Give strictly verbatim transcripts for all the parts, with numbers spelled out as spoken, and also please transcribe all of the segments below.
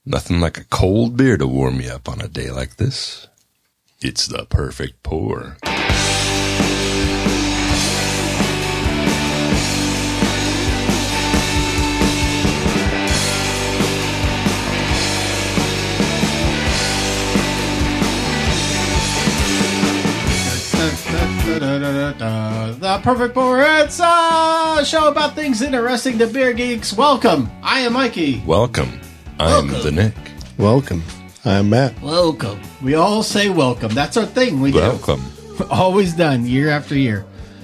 Nothing like a cold beer to warm you up on a day like this. It's the perfect pour. The Perfect Pour. It's a show about things interesting to beer geeks. Welcome. I am Mikey. Welcome. I'm Welcome. the Nick. Welcome. I'm Matt. Welcome. We all say welcome. That's our thing. We Welcome. do. Always done, year after year.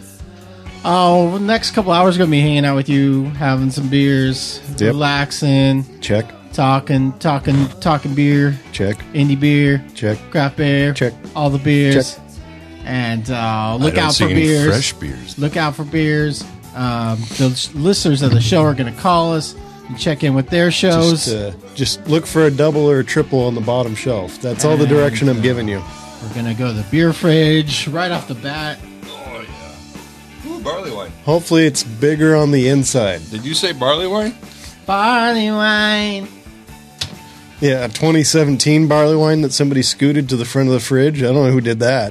Oh, the next couple hours going to be hanging out with you, having some beers, Yep. relaxing, Check. talking, talking, talking beer, Check. indie beer, Check. craft beer, Check. all the beers. Check. And uh, look I don't out see for any beers. fresh beers. Look out for beers. Um, the listeners of the show are going to call us and check in with their shows. Just, uh, just look for a double or a triple on the bottom shelf. That's all the direction I'm giving you. We're going to go to the beer fridge right off the bat. Oh, yeah. Ooh, barley wine. Hopefully it's bigger on the inside. Did you say barley wine? Barley wine. Yeah, a twenty seventeen barley wine that somebody scooted to the front of the fridge. I don't know who did that.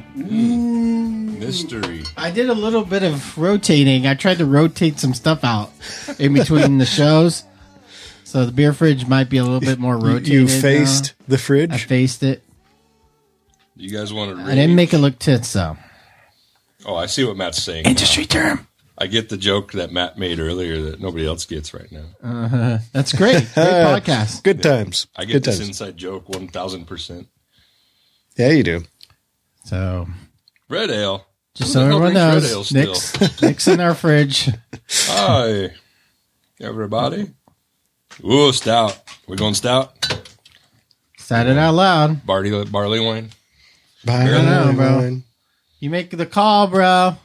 Mystery. I did a little bit of rotating. I tried to rotate some stuff out in between the shows. So the beer fridge might be a little bit more You, rotated. you now. faced the I fridge. faced it. You guys want to I didn't make it look tits, though. Oh, I see what Matt's saying. Industry term. I get the joke that Matt made earlier that nobody else gets right now. Uh, that's great. Great podcast. Good times. I get Good this times. inside joke one thousand percent. Yeah, you do. So, Red ale. just Who so the hell everyone drinks Red ale knows, still? Nick's, Nick's in our fridge. Hi, everybody. Ooh, stout. We're going stout. Said it out loud. Barley, barley wine. Bye, I know, bro. wine. You make the call, bro.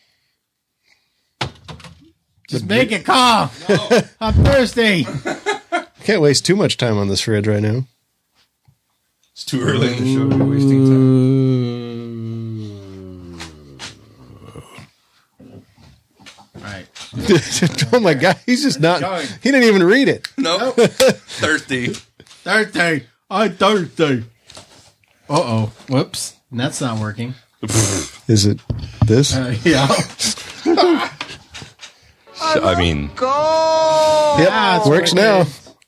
Just make a call. No. I'm thirsty. Can't waste too much time on this fridge right now. It's too early in the show to be wasting time. All right. Oh my god, he's just not. He didn't even read it. No. Thirsty. Thirsty. I'm thirsty. Uh oh. Whoops. That's not working. Is it this? Uh, yeah. I mean, Yep, Yeah, it's works working. now.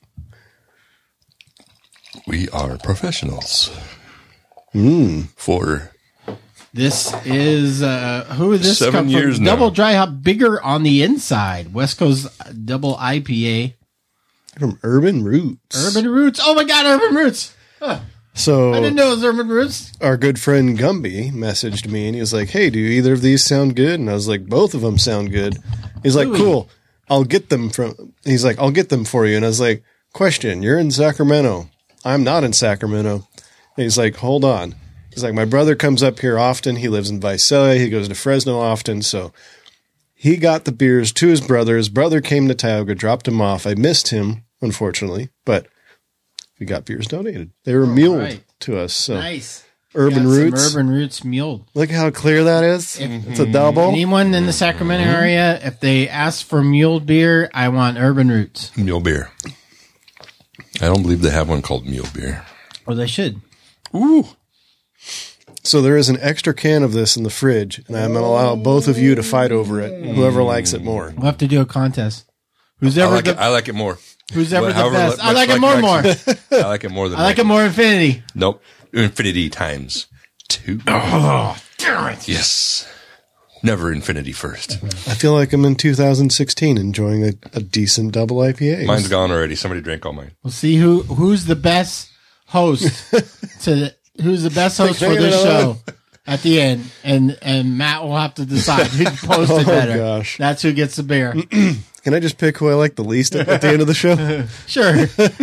we are professionals. Mm. For This is uh who is this? Seven come from? years now. Double dry hop, bigger on the inside. West Coast double I P A. From Urban Roots. Urban Roots. Oh my God, Urban Roots. Huh. So I didn't know it was Urban Roots. our good friend Gumby messaged me and he was like, "Hey, do either of these sound good?" And I was like, "Both of them sound good." He's like, Ooh. "Cool, I'll get them from." He's like, "I'll get them for you." And I was like, "Question: You're in Sacramento. I'm not in Sacramento." And he's like, "Hold on." He's like, "My brother comes up here often. He lives in Visalia. He goes to Fresno often. So he got the beers to his brother. His brother came to Tioga, dropped him off. I missed him, unfortunately, but we got beers donated. They were muled right. to us. So Nice. Urban Got some Roots. Urban Roots mule. Look how clear that is. It's a double. Anyone in the Sacramento area, if they ask for mule beer, I want Urban Roots. mule beer. I don't believe they have one called mule beer. Or they should. Ooh. So there is an extra can of this in the fridge, and I'm going to allow both of you to fight over it. Whoever likes it more. We'll have to do a contest. Who's I ever like the it. I like it more. who's ever the However best? much I like it more and more. Rex- I like it more than I like it Rex. more infinity. Nope. Infinity times two. Oh, damn it. Yes. Never infinity first. I feel like I'm in two thousand sixteen enjoying a, a decent double I P A. Mine's gone already. Somebody drank all mine. We'll see who who's the best host to the, who's the best host for this show at the end, and and Matt will have to decide who posted Oh, better. gosh. That's who gets the beer. Can I just pick who I like the least at, at the end of the show? Sure,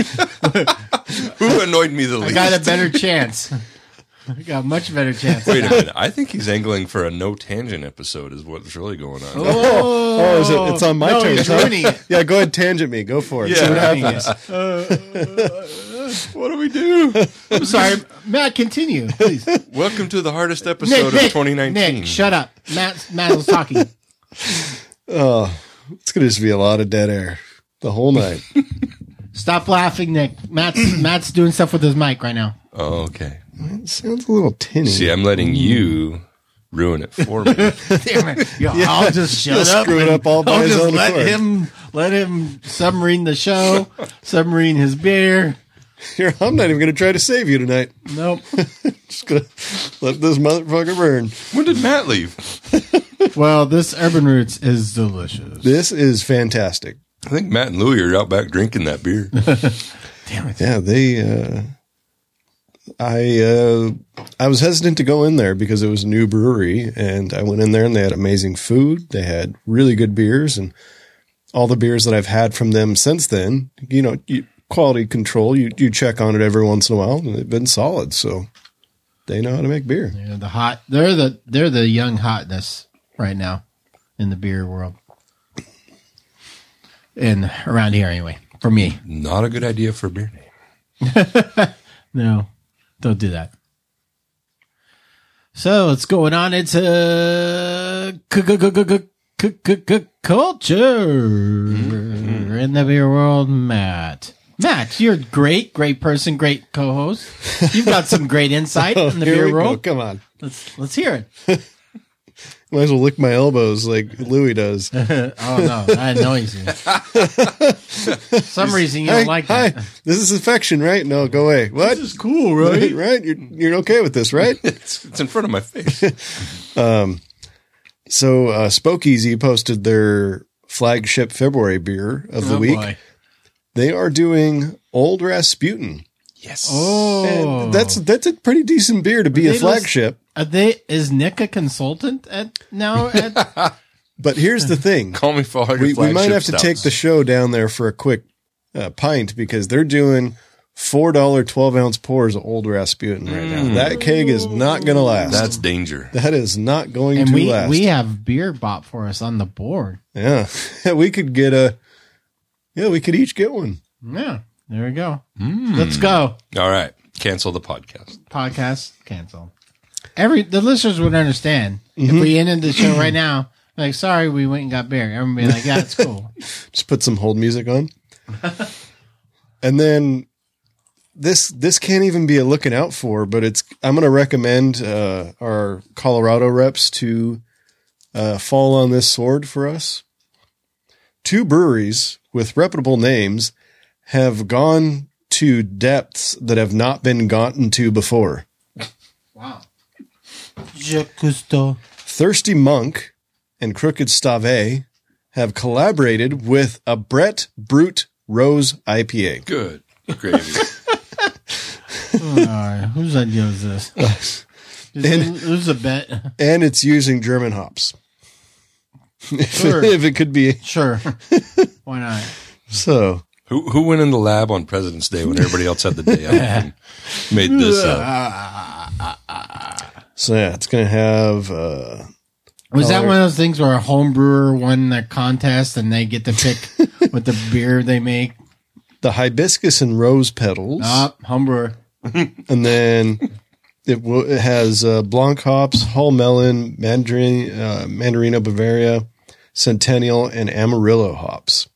Who annoyed me the I least? got a better chance. I got a much better chance. Wait a minute. I think he's angling for a no tangent episode is what's really going on. Oh, Oh, is it? It's on my no, turn. he's huh? ruining it. Yeah, go ahead, tangent me. Go for it. See what Ruining happens. it. What do we do? I'm sorry, Matt. Continue, please. Welcome to the hardest episode of twenty nineteen. Nick, shut up. Matt, Matt was talking. Oh, it's going to just be a lot of dead air the whole night. Stop laughing, Nick. Matt's Matt's doing stuff with his mic right now. Oh, okay. It sounds a little tinny. See, I'm letting you ruin it for me. Damn it. Yo, I'll just shut He'll up. screw it and up all by I'll his just own let accord. him let him submarine the show, submarine his beer. Here, I'm not even going to try to save you tonight. Nope. Just going to let this motherfucker burn. When did Matt leave? Well, this Urban Roots is delicious. This is fantastic. I think Matt and Louie are out back drinking that beer. Damn it. Yeah, they. Uh, I uh, I was hesitant to go in there because it was a new brewery, and I went in there and they had amazing food. They had really good beers, and all the beers that I've had from them since then, you know, you, quality control. You you check on it every once in a while, and they've been solid. So they know how to make beer. Yeah, the hot. They're the they're the young hotness right now in the beer world, and around here anyway. For me, Not a good idea for a beer name. no, don't do that. So what's going on? It's a culture in the beer world. Matt, Matt, you're great, great person, great co-host. You've got some great insight in the Here beer we go. world. Come on, Let's let's hear it. might as well lick my elbows like Louis does. Oh no, that annoys you. Some reason you Hi, don't like hi. that. This is affection, right? No, go away. What? This is cool, Right, right. You're you're okay with this, right? It's, it's in front of my face. So uh, Spokeasy posted their flagship February beer of the Oh, week. boy. They are doing Old Rasputin. Yes. Oh, And that's that's a pretty decent beer to be They a list- flagship. Are they? Is Nick a consultant at now? At, But here's the thing: Call me for all your we, we might flagship have to stouts. take the show down there for a quick uh, pint because they're doing four dollar twelve ounce pours of Old Rasputin right now. That keg is not going to last. That's danger. that is not going and to we last. we have beer bought for us on the board. yeah, we could get a. Yeah, we could each get one. Yeah, there we go. Let's go. All right. Cancel the podcast. Podcast cancel. Every the listeners would understand Mm-hmm. if we ended the show right now. Like, sorry, we went and got beer. Everyone would be like, yeah, it's cool. Just put some hold music on. And then this this can't even be a looking out for, but it's I'm going to recommend uh, our Colorado reps to uh, fall on this sword for us. Two breweries with reputable names have gone to depths that have not been gotten to before. Wow. Jacques Cousteau. Thirsty Monk and Crooked Stave have collaborated with a Brett Brute Rose I P A. Good. Gravy. All right, whose idea is this? Is, who's a bet? And it's using German hops. Sure. If it could be. Sure. Why not? So, who who went in the lab on President's Day when everybody else had the day off and made this up? so yeah, it's going to have, uh, Was that color. one of those things where a home brewer won the contest and they get to pick what the beer they make? the hibiscus and rose petals. Ah, home brewer. And then it, w- it has uh, Blanc hops, Hull Melon, Mandarin, uh, Mandarino Bavaria, Centennial, and Amarillo hops.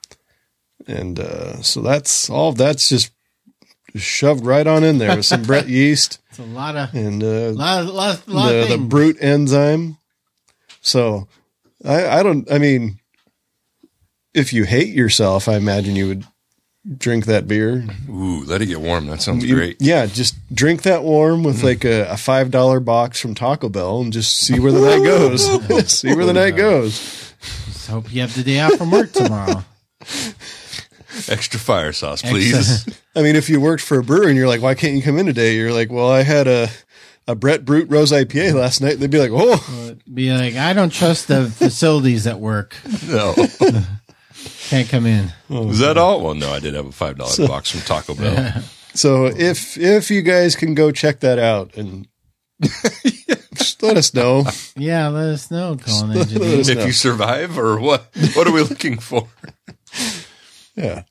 And uh, so that's all of that's just shoved right on in there with some Brett yeast It's a lot of, and uh, lot, of- lot, of- lot the, of the things. brute enzyme. So I, I don't, I mean, if you hate yourself, I imagine you would drink that beer. Ooh, let it get warm. That sounds You- great. Yeah, just drink that warm with like a, a five dollar box from Taco Bell and just see where the night goes. see where the night goes. Just hope you have the day off from work tomorrow. Extra fire sauce, please. I mean, if you worked for a brewery and you're like, why can't you come in today? You're like, well, I had a, a Brett Brute Rose I P A last night. They'd be like, oh, Be like, I don't trust the facilities at work. No. Can't come in. Is that all? Well, no, I did have a five dollar box from Taco Bell. so if, if you guys can go check that out and just let us know. Yeah, let us know, Colin Let Engineer. us If know. you survive, or what? What are we looking for? Yeah.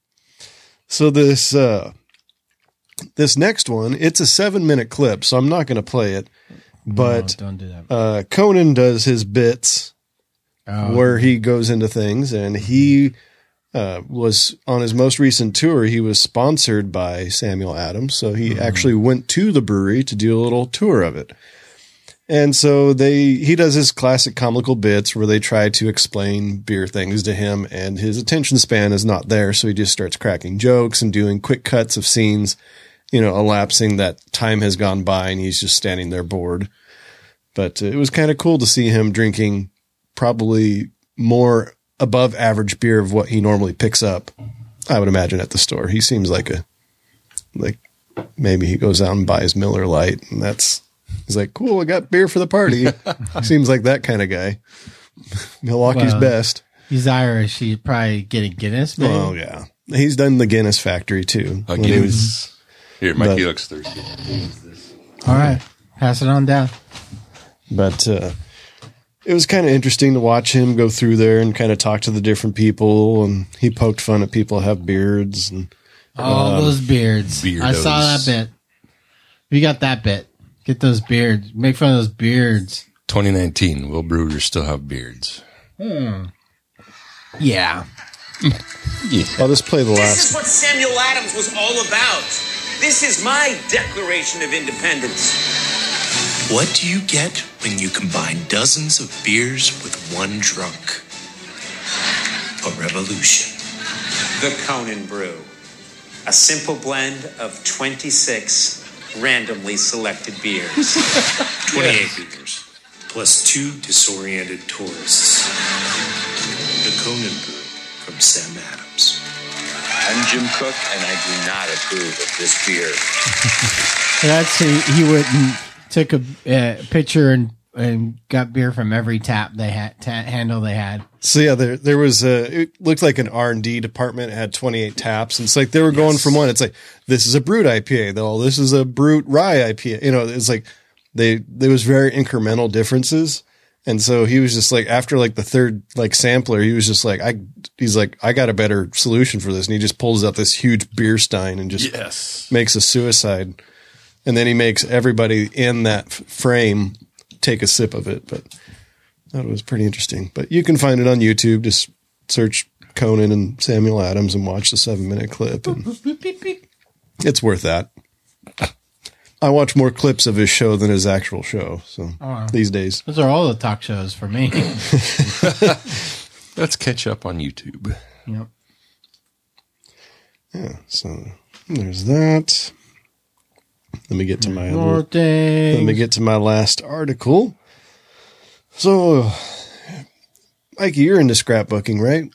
So this uh, this next one, it's a seven minute clip, so I'm not going to play it. But No, don't do that. uh, Conan does his bits Oh, where he goes into things, and he uh, was on his most recent tour. He was sponsored by Samuel Adams, so he mm-hmm. actually went to the brewery to do a little tour of it. And so they, he does his classic comical bits where they try to explain beer things to him, and his attention span is not there. So he just starts cracking jokes and doing quick cuts of scenes, you know, elapsing that time has gone by and he's just standing there bored. But uh, it was kind of cool to see him drinking probably more above average beer of what he normally picks up. I would imagine at the store. He seems like a, like maybe he goes out and buys Miller Lite, and that's, he's like, cool, I got beer for the party. Seems like that kind of guy. Milwaukee's well, best. He's Irish. He'd probably get a Guinness, maybe. Oh, yeah. He's done the Guinness factory, too. A Guinness. Here, Mikey looks thirsty. All right. Pass it on down. But uh, it was kind of interesting to watch him go through there and kind of talk to the different people. And he poked fun at people who have beards. And Oh, um, those beards. Beardos. I saw that bit. We got that bit. Get those beards. Make fun of those beards. twenty nineteen, will brewers still have beards? Hmm. Yeah. yeah. I'll just play the last. This is what Samuel Adams was all about. This is my Declaration of Independence. What do you get when you combine dozens of beers with one drunk? A revolution. The Conan Brew. A simple blend of twenty-six randomly selected beers. twenty-eight beers, plus two disoriented tourists. The Conan Brew from Sam Adams. I'm Jim Cook, and I do not approve of this beer. That's he, he wouldn't took a uh, picture and and got beer from every tap they had ta- handle they had. So yeah, there there was a, it looked like an R and D department. It had twenty-eight taps, and it's like they were going yes. from one. It's like, this is a brute I P A, though. This is a brute rye I P A. You know, it's like they there was very incremental differences, and so he was just like, after like the third like sampler, he was just like, I he's like, I got a better solution for this, and he just pulls out this huge beer stein and just yes. makes a suicide, and then he makes everybody in that frame take a sip of it. But I thought it was pretty interesting. But you can find it on YouTube. Just search Conan and Samuel Adams and watch the seven minute clip. And it's worth that. I watch more clips of his show than his actual show. So oh, these days, those are all the talk shows for me. Let's catch up on YouTube. Yep. Yeah. So there's that. Let me get to my More other, things. let me get to my last article. So, Mikey, you're into scrapbooking, right?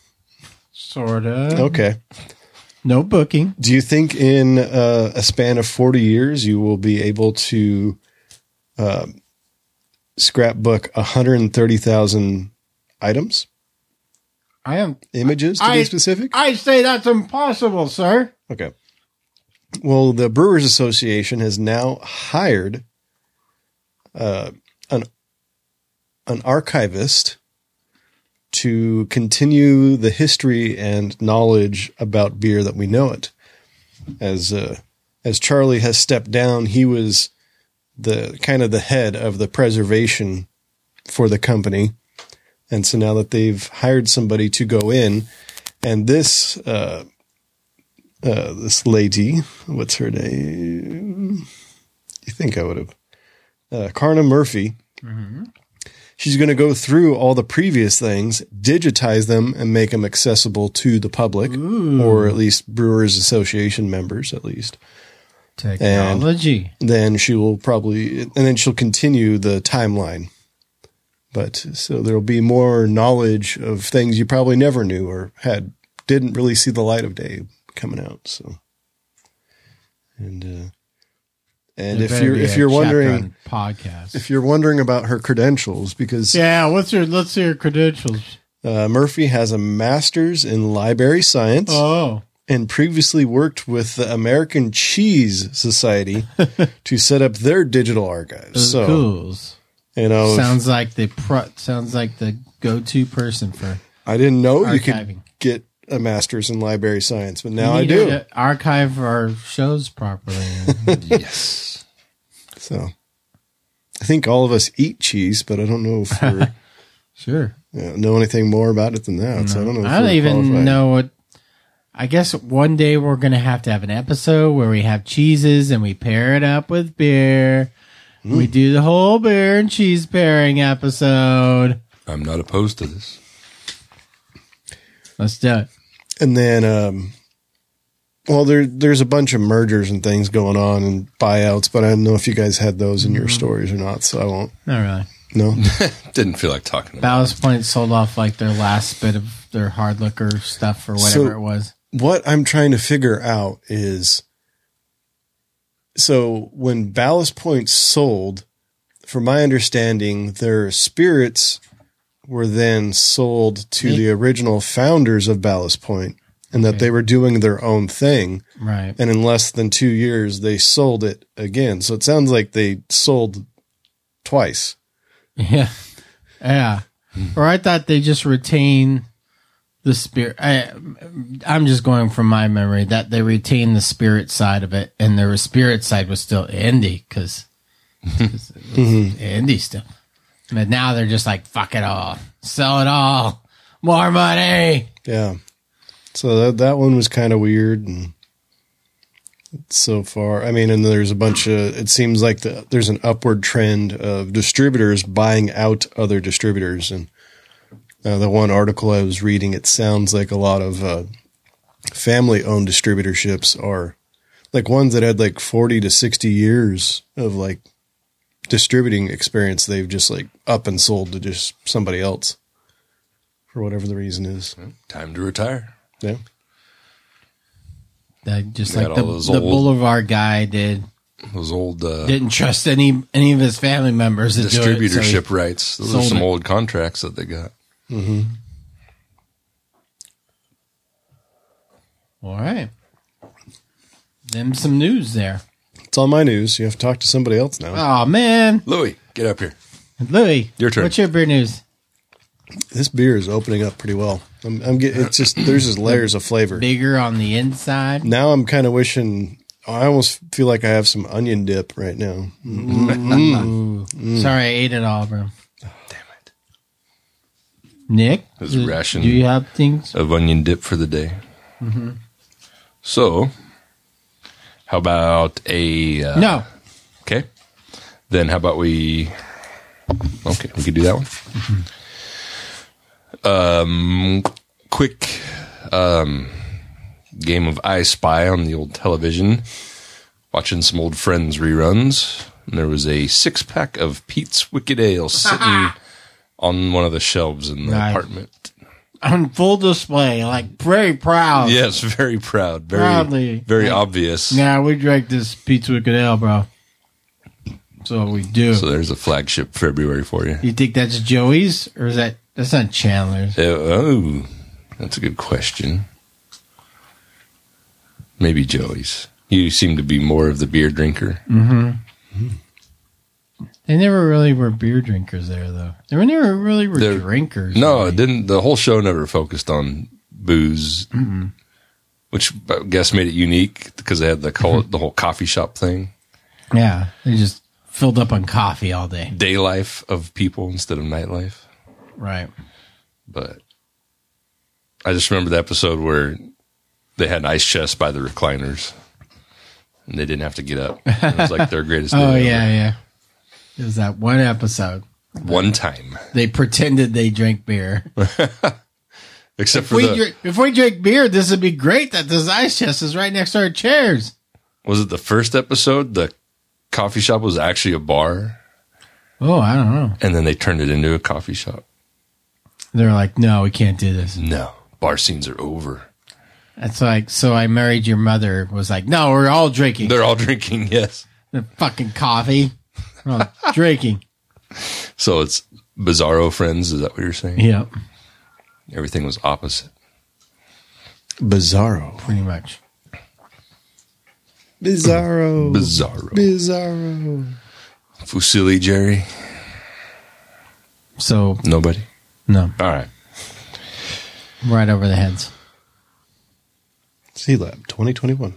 Sort of. Okay. No booking. Do you think in uh, a span of forty years you will be able to uh, scrapbook one hundred thirty thousand items? I am images to I, be specific. I say that's impossible, sir. Okay. Well, the Brewers Association has now hired uh, an an archivist to continue the history and knowledge about beer that we know it. As uh, as Charlie has stepped down, he was the kind of the head of the preservation for the company, and so now that they've hired somebody to go in, and this. Uh, Uh, this lady, what's her name? You think I would have? Uh, Karna Murphy. Mm-hmm. She's going to go through all the previous things, digitize them, and make them accessible to the public, Ooh. Or at least Brewers Association members, at least. Technology. And then she will probably, and then she'll continue the timeline. But so there'll be more knowledge of things you probably never knew or had, didn't really see the light of day coming out. So, and uh, and there if you're if you're wondering podcast, if you're wondering about her credentials, because yeah, what's her let's see her credentials. Uh, Murphy has a master's in library science. Oh, and previously worked with the American Cheese Society to set up their digital archives. Those so, cools. You know, sounds like the pro, sounds like the go-to person for. I didn't know archiving. You could get a master's in library science, but now we I do. To archive our shows properly. Yes. So I think all of us eat cheese, but I don't know if we're Sure. Yeah, know anything more about it than that? So I don't know. If I don't we're even qualified. know what. I guess one day we're going to have to have an episode where we have cheeses and we pair it up with beer. Mm. We do the whole beer and cheese pairing episode. I'm not opposed to this. Let's do it. And then, um, well, there there's a bunch of mergers and things going on and buyouts, but I don't know if you guys had those in your Mm-hmm. stories or not, so I won't. Not really. No. Didn't feel like talking about Ballast Point sold off like their last bit of their hard liquor stuff or whatever So- it was. What I'm trying to figure out is, so when Ballast Point sold, from my understanding, their spirits were then sold to Me? the original founders of Ballast Point, and that Okay. they were doing their own thing. Right. And in less than two years, they sold it again. So it sounds like they sold twice. Yeah. Yeah. Or I thought they just retain the spirit. I, I'm just going from my memory that they retained the spirit side of it, and their spirit side was still indie because it's indie still. But now they're just like, fuck it all, sell it all, more money. Yeah. So that that one was kind of weird, and so far, I mean, and there's a bunch of. It seems like the, there's an upward trend of distributors buying out other distributors, and uh, the one article I was reading, it sounds like a lot of uh, family-owned distributorships are like ones that had like forty to sixty years of like distributing experience. They've just like up and sold to just somebody else for whatever the reason is. Time to retire. Yeah. That just They like got the, all those the old- Boulevard guy did. Those old uh, Didn't trust any any of his family members to do it, so he- distributorship rights. Those are sold some it. old contracts that they got. All right. Them some news there. It's on my news. You have to talk to somebody else now. Oh man, Louis, get up here. Louis, Your turn. What's your beer news? This beer is opening up pretty well. I'm, I'm getting. It's just there's just layers of flavor. Bigger on the inside. Now I'm kind of wishing. I almost feel like I have some onion dip right now. Ooh. Sorry, I ate it all, bro. Damn it. Nick, His do, ration. do you have things? Of onion dip for the day. Mm-hmm. So, how about a... Uh, No. Okay. Then how about we... Okay, we could do that one. Mm-hmm. Um, quick um, game of I Spy on the old television. Watching some old Friends reruns. And there was a six-pack of Pete's Wicked Ale sitting on one of the shelves in the Nice. apartment. On full display, like very proud. Yes, very proud. Very, Proudly. very Like, obvious. Yeah, we drank this Pizza Wicked Ale, bro. That's what we do. So there's a flagship February for you. You think that's Joey's, or is that that's not Chandler's? Uh, oh, that's a good question. Maybe Joey's. You seem to be more of the beer drinker. They never really were beer drinkers there, though. They were never really were They're- drinkers. No, really. it didn't. The whole show never focused on booze, which I guess made it unique because they had the whole, the whole coffee shop thing, Yeah, they just filled up on coffee all day. day life of people instead of nightlife. Right. But I just remember the episode where they had an ice chest by the recliners, and they didn't have to get up. It was like their greatest. day Oh ever. yeah, yeah. It was that one episode. One time, They pretended they drank beer. except If for we, the drink, if we drink beer, this would be great that this ice chest is right next to our chairs. was it the first episode? The coffee shop was actually a bar, Oh, I don't know. and then they turned it into a coffee shop. They're like, no, we can't do this. No, bar scenes are over. That's like, so I married your mother was like, no, we're all drinking. They're all drinking. Yes, The fucking coffee. We're all drinking. so it's Bizarro Friends. Is that what you're saying? Yep, Everything was opposite. Bizarro. pretty much. Bizarro. Bizarro. Bizarro. Fusilli, Jerry. So, Nobody. no, All right. right over the heads. C-Lab twenty twenty-one.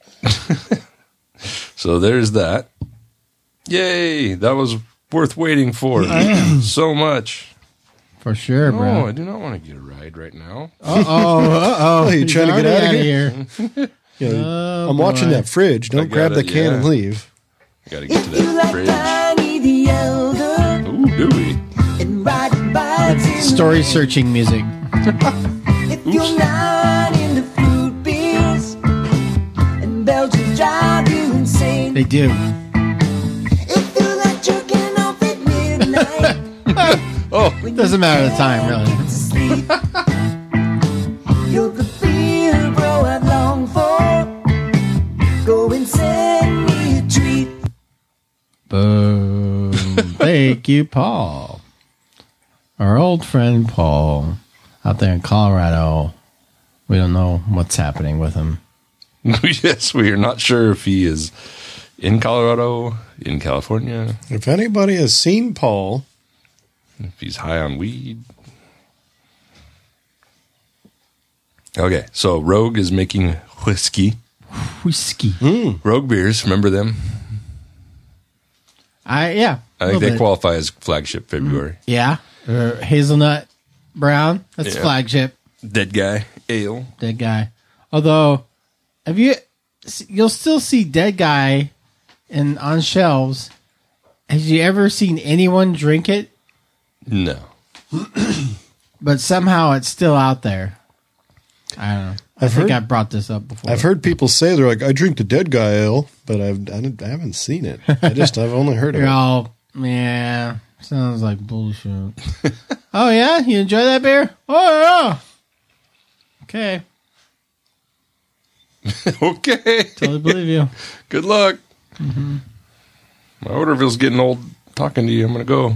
So there's that. Yay! That was worth waiting for so much. For sure, No, bro. I do not want to get a ride right now. Uh oh, uh oh. you trying to get out of here? Yeah, Oh, I'm watching boy. that fridge. Don't grab gotta- the can yeah. and leave. I gotta get to that fridge. Ooh, do we? Story searching music. If you're not into fruit beers and Belgians drive you insane, They do. if you like jerking off at midnight, Oh, Doesn't matter the time, really. to sleep, you're the beer bro I've longed for. Go and send me a treat. Boom. Thank you, Paul. Our old friend Paul out there in Colorado. We don't know what's happening with him. yes, we are not sure if he is in Colorado, in California, If anybody has seen Paul, if he's high on weed. Okay, so Rogue is making whiskey. Whiskey. Rogue beers, remember them? I yeah. I a think little they bit. qualify as flagship February. Yeah. Or hazelnut brown. That's Yeah. flagship. Dead Guy Ale. Dead guy. Although, have you? You'll still see dead guy in on shelves. Has you ever seen anyone drink it? No. But somehow it's still out there. I don't know. I I've think heard- I brought this up before. I've heard people say they're like, I drink the dead guy ale, but I've, I, don't- I haven't seen it. I just, I've only heard of You're it. all, yeah, sounds like bullshit. Oh yeah, you enjoy that beer? Oh yeah. Okay, Okay. totally believe you. Good luck. My order feels getting old talking to you. I'm going to go.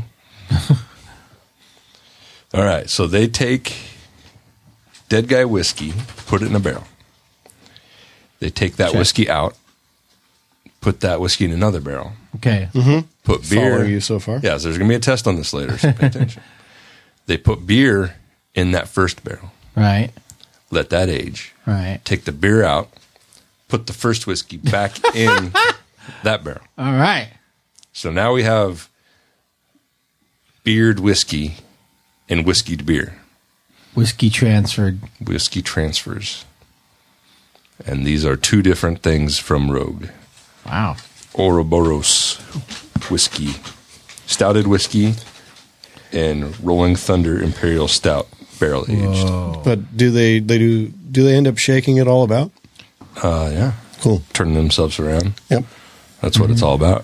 All right. So they take Dead Guy whiskey, put it in a barrel. They take that Check. whiskey out, put that whiskey in another barrel, Okay, put beer. Follow you so far? Yeah, so there's going to be a test on this later, so pay attention. They put beer in that first barrel, right, let that age, right. take the beer out, put the first whiskey back in that barrel. All right. So now we have beered whiskey and whiskeyed beer. Whiskey transferred. Whiskey transfers. And these are two different things from Rogue. Wow. Ouroboros whiskey, stouted whiskey, and Rolling Thunder Imperial Stout barrel aged. But do they, they do, do they end up shaking it all about? Uh, yeah. Cool. Turning themselves around. Yep. That's what it's all about.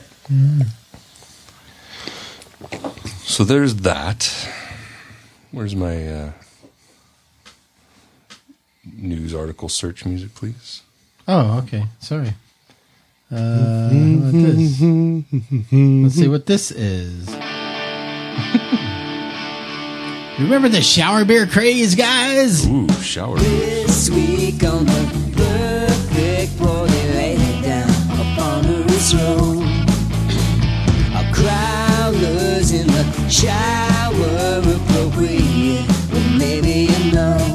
So there's that. Where's my uh, news article search music, please? Oh, okay. Sorry. Uh, how about this? Let's see what this is. Remember the shower beer craze, guys? Ooh, shower. This week on the perfect boy, they laid it down upon this road. A crowders in the shower appropriate. Well, maybe you know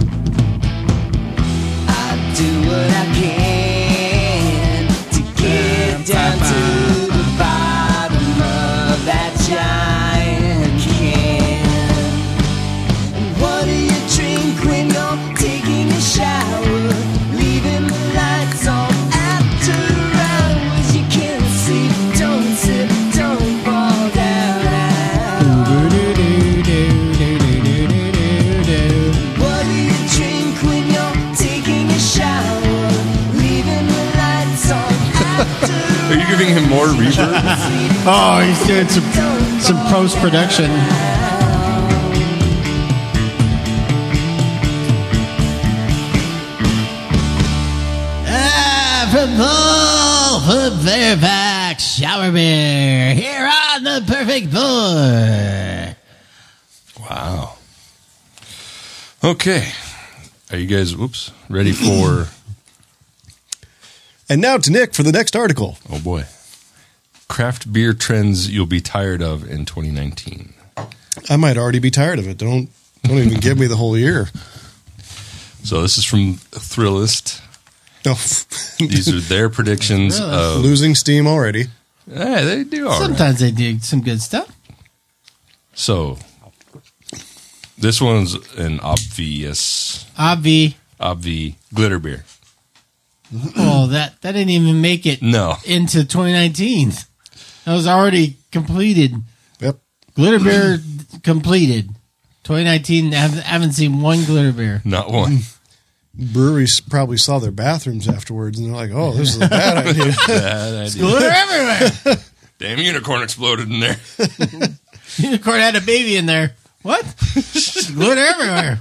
I do what I can to get down to the bottom of that giant can. What do you drink when you're taking a shower? Leaving the lights on after hours. You can't sleep, don't sip, don't fall down. What do you drink when you're taking a shower? Leaving the lights on after Are you giving him more reverb? Oh, he's doing some some post production. Ah, from Paul from Fairfax Shower Beer here on the Perfect Boy. Wow. Okay. Are you guys, whoops, ready for, And now to Nick for the next article. oh boy, craft beer trends you'll be tired of in twenty nineteen? I might already be tired of it. Don't, don't even give me the whole year. So this is from Thrillist. No. These are their predictions Thrillist. of, Losing steam already. yeah, they do all right. Sometimes they do some good stuff. So, This one's an obvious, Obvi. obvi glitter beer. Oh, that that didn't even make it No. into twenty nineteen. That was already completed. Yep. Glitter beer completed. twenty nineteen. I haven't, haven't seen one glitter beer. Not one. Breweries probably saw their bathrooms afterwards, and they're like, "Oh, this is a bad idea." Bad idea. Glitter everywhere. Damn unicorn exploded in there. Unicorn had a baby in there. What? Glitter everywhere.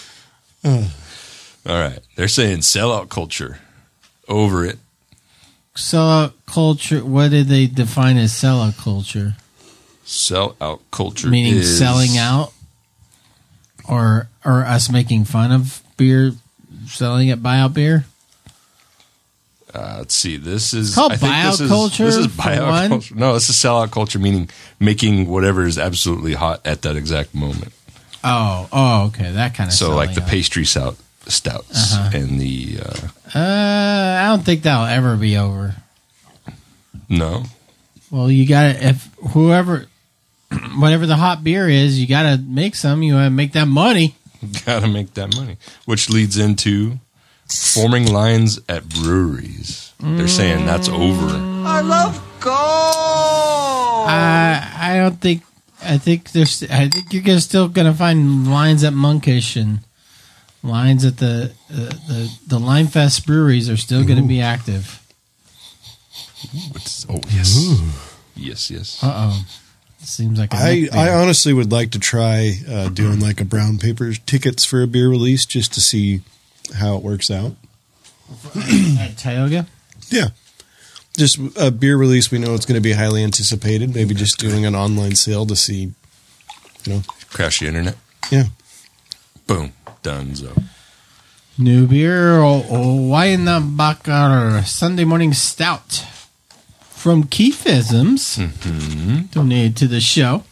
All right. They're saying sellout culture. Over it. Sellout culture. What did they define as sellout culture? Sellout culture Meaning is selling out, or or us making fun of beer, selling at buyout beer. Uh, let's see. This is It's called I think buyout this is, culture, This is for buyout one. culture. No, this is sellout culture, meaning making whatever is absolutely hot at that exact moment. Oh, oh, okay, that kind of. So, like the selling out. pastry stout, stouts Uh-huh. and the uh, Uh, I don't think that'll ever be over. no. Well, you got to if whoever, whatever the hot beer is, you got to make some. You got to make that money. Got to make that money, which leads into forming lines at breweries. They're saying that's over. I love gold. I I don't think. I think there's. I think you're gonna still gonna find lines at Monkish and lines at the uh, the the Lime Fest breweries are still gonna be active. It's, oh yes, yes, yes. Uh oh. Seems like a I, Nick beer. I honestly would like to try uh, doing like a brown paper tickets for a beer release just to see how it works out. at Tioga. Yeah. Just a beer release we know it's going to be highly anticipated. Maybe just doing an online sale to see, you know. Crash the internet. Yeah. Boom. Donezo. New beer, Weinbacher Sunday Morning Stout from Keithisms, Mm-hmm. donated to the show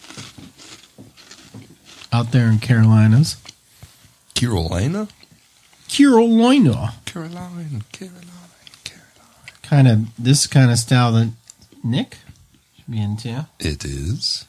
out there in Carolinas. Carolina? Carolina. Carolina, Carolina, Carolina. Kind of this kind of style that Nick should be into. It is.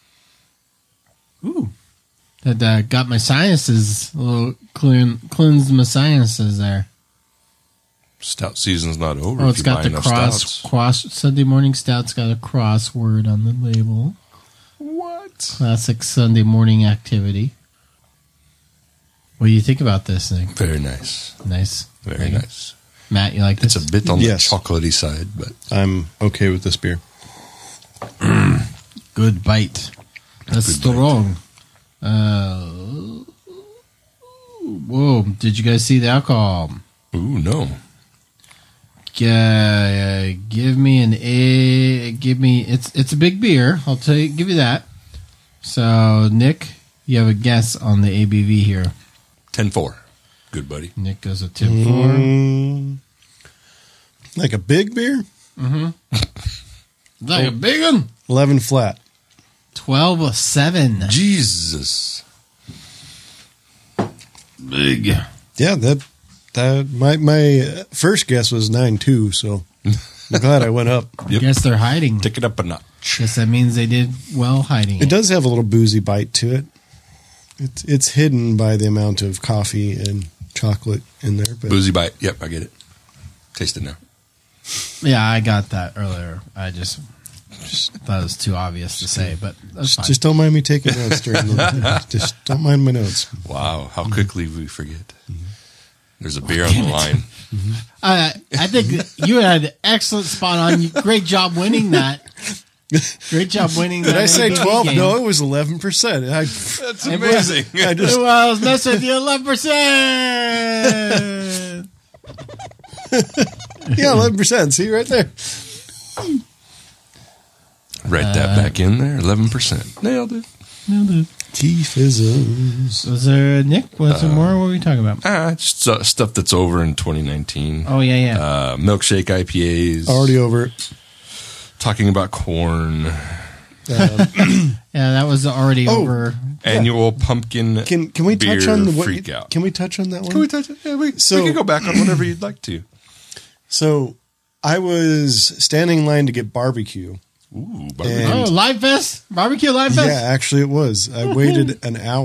Ooh. That uh, got my sinuses a little clean, cleansed my sinuses there. Stout season's not over. Oh, if it's you got buy the enough cross, stouts. cross. Sunday Morning Stout's got a crossword on the label. What? Classic Sunday morning activity. What do you think about this thing? Very nice. Nice. Very Thank you. nice. Matt, you like It's this? a bit on Yes. the chocolatey side, but I'm okay with this beer. Good bite. That's Good strong. Uh, whoa. Did you guys see the alcohol? ooh, no. Uh, give me an A. Give me. It's it's a big beer. I'll tell you. Give you that. So, Nick, you have a guess on the A B V here. ten four. Good, buddy. Nick goes a tip four. Mm, like a big beer? Like a big one. eleven flat. Twelve or seven. Jesus. Big. Yeah, that that my my uh, first guess was nine two, so I'm glad I went up. Yep. Guess they're hiding. Take it up a notch. Guess that means they did well hiding it. It does have a little boozy bite to it. It's it's hidden by the amount of coffee and chocolate in there, but Boozy bite. Yep, I get it. Taste it now. Yeah, I got that earlier. I just, just thought it was too obvious to say, but that's fine. just don't mind me taking notes during the just don't mind my notes. Wow, how quickly we forget. There's a beer on the line. uh, I think you had an excellent spot on. Great job winning that. Great job winning that. Did I say A B V twelve? game. No, it was eleven percent. I That's It amazing. I just Well, I was messing with you eleven percent. yeah, eleven percent. See right there. Write that back in there. eleven percent. Nailed it. T-Fizzles. Was there, Nick? Was there more? What were we talking about? Ah, just uh, stuff that's over in twenty nineteen. Oh, yeah, yeah. Uh, milkshake I P As. Already over it. Talking about corn. yeah, that was already Oh. over. Annual pumpkin Can can we touch beer on the what, freak out. Can we touch on that one? Can we touch it? Yeah, we, So- we can go back on whatever you'd like to. So I was standing in line to get barbecue. Ooh, barbecue. And- Oh, Live Fest? Barbecue Live Fest? Yeah, actually it was. I waited an hour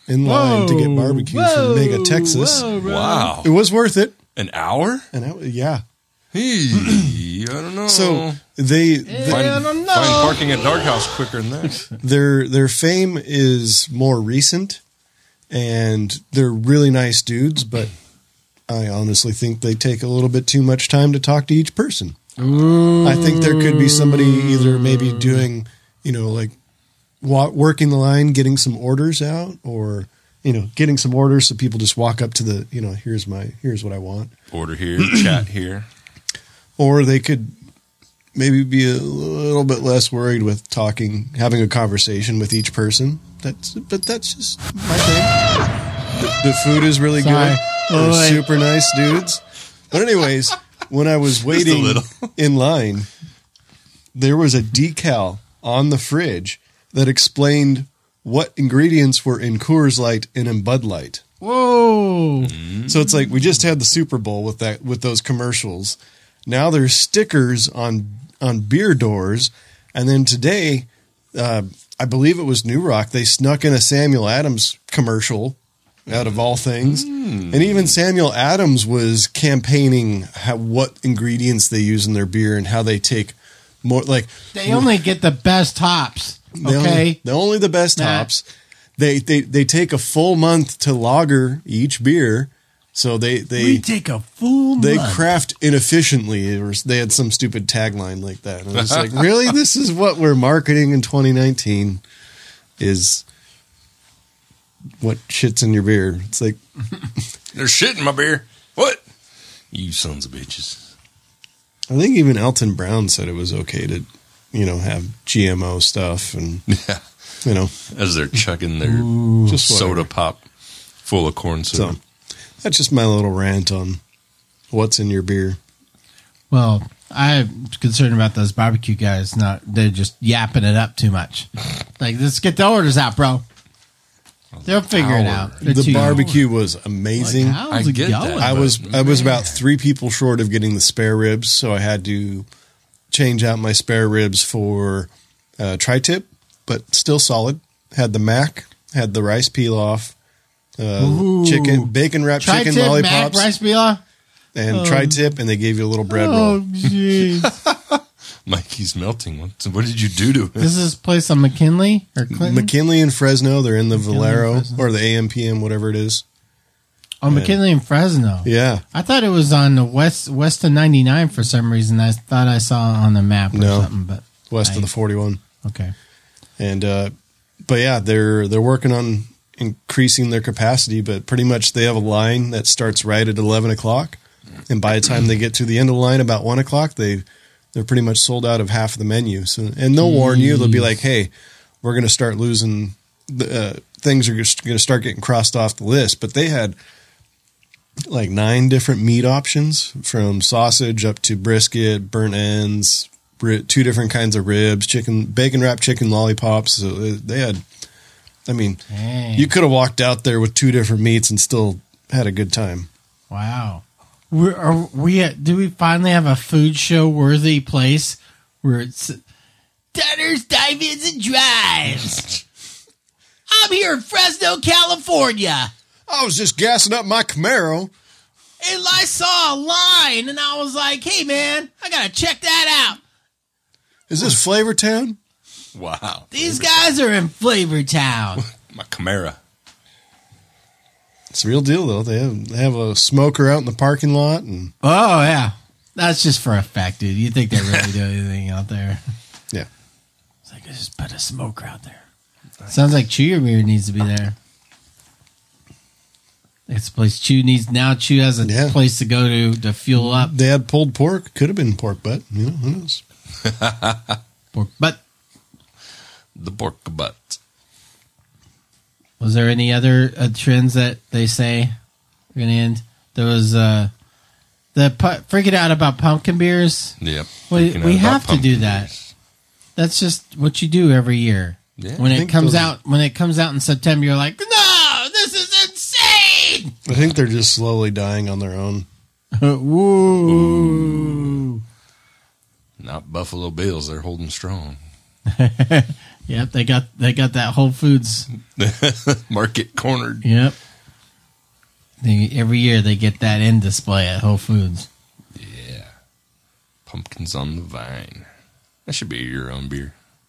in line to get barbecue Whoa, from Mega Texas. whoa, bro. Wow. It was worth it. An hour? And I, yeah. Hey, I don't know. So they, Yeah, find, I don't know. find parking at Dark House quicker than that. their their fame is more recent, and they're really nice dudes, but I honestly think they take a little bit too much time to talk to each person. Ooh. I think there could be somebody either maybe doing, you know, like wa- working the line, getting some orders out, or, you know, getting some orders so people just walk up to the, you know, here's my, here's what I want. Order here, chat here. Or they could maybe be a little bit less worried with talking, having a conversation with each person. That's, but that's just my thing. The, the food is really Sorry. good. Oh, They're wait. super nice dudes. But anyways, when I was waiting little. in line, there was a decal on the fridge that explained what ingredients were in Coors Light and in Bud Light. Whoa. So it's like we just had the Super Bowl with that with those commercials. Now there's stickers on on beer doors, and then today, uh, I believe it was New Rock. They snuck in a Samuel Adams commercial, out of all things, and even Samuel Adams was campaigning how, what ingredients they use in their beer and how they take more like They only get the best hops. they Okay. only, they're only the best Nah. hops. They, they they take a full month to lager each beer, so they they we take a full they month. craft inefficiently, or they had some stupid tagline like that. And I was like, really? This is what we're marketing in twenty nineteen is what shit's in your beer. It's like, There's shit in my beer. What? You sons of bitches. I think even Elton Brown said it was okay to, you know, have G M O stuff and, Yeah. you know, As they're chugging their just whatever. soda pop full of corn So syrup. that's just my little rant on what's in your beer. Well, I'm concerned about those barbecue guys. Not they're just yapping it up too much. Like, let's get the orders out, bro. They'll figure it out. They're The too- barbecue was amazing. Like, how's I it get going? that. I was But, I was about three people short of getting the spare ribs, so I had to change out my spare ribs for uh, tri-tip, but still solid. Had the mac, had the rice pilaf, uh, Ooh. chicken, bacon wrapped chicken Tri-tip, Mac, lollipops, rice pilaf. and tri-tip, and they gave you a little bread Oh, roll. jeez. Mikey's melting. What, what did you do to it? This is place on McKinley or Clinton? McKinley and Fresno, they're in the McKinley and Valero Fresno. or the A M P M, whatever it is. oh, McKinley and Fresno. Yeah, I thought it was on the west west of ninety-nine for some reason. I thought I saw it on the map or No. something, but west I- of the forty-one. okay. And uh, but yeah, they're they're working on increasing their capacity, but pretty much they have a line that starts right at eleven o'clock, and by the time they get to the end of the line about one o'clock, they they're pretty much sold out of half of the menu. So, and they'll warn you, they'll be like, "Hey, we're going to start losing. The, uh, things are going to start getting crossed off the list." But they had like nine different meat options, from sausage up to brisket, burnt ends, ri- two different kinds of ribs, chicken, bacon wrapped chicken lollipops. So they had, I mean, Dang. you could have walked out there with two different meats and still had a good time. Wow. We're, are we at, do we finally have a food show worthy place where it's Diners, Dive-Ins, and Drives? I'm here in Fresno, California, I was just gassing up my Camaro. and I saw a line, and I was like, hey, man, I got to check that out. Is this Flavor Town? Wow. These guys are in Flavor Town. My Camara. It's a real deal, though. They have, they have a smoker out in the parking lot, and Oh, yeah. That's just for effect, dude. You think they really do anything out there? yeah. It's like, I just put a smoker out there. Sounds like Chew Your Beer needs to be there. It's a place Chew needs. Now Chew has a Yeah. place to go to to fuel up. They had pulled pork. Could have been pork butt. You know, who knows? Pork. But The pork butt. was there any other uh, trends that they say are going to end? There was uh, the pu- freaking out about pumpkin beers. Yep. We, Freaking we out have about to do pumpkin that. beers. That's just what you do every year. Yeah. When I it think comes those- out, when it comes out in September, you're like, no, this is insane. I think they're just slowly dying on their own. Woo. Not Buffalo Bills. They're holding strong. Yep, they got they got that Whole Foods market cornered. Yep. They, every year they get that in display at Whole Foods. Yeah. Pumpkins on the vine. That should be your own beer.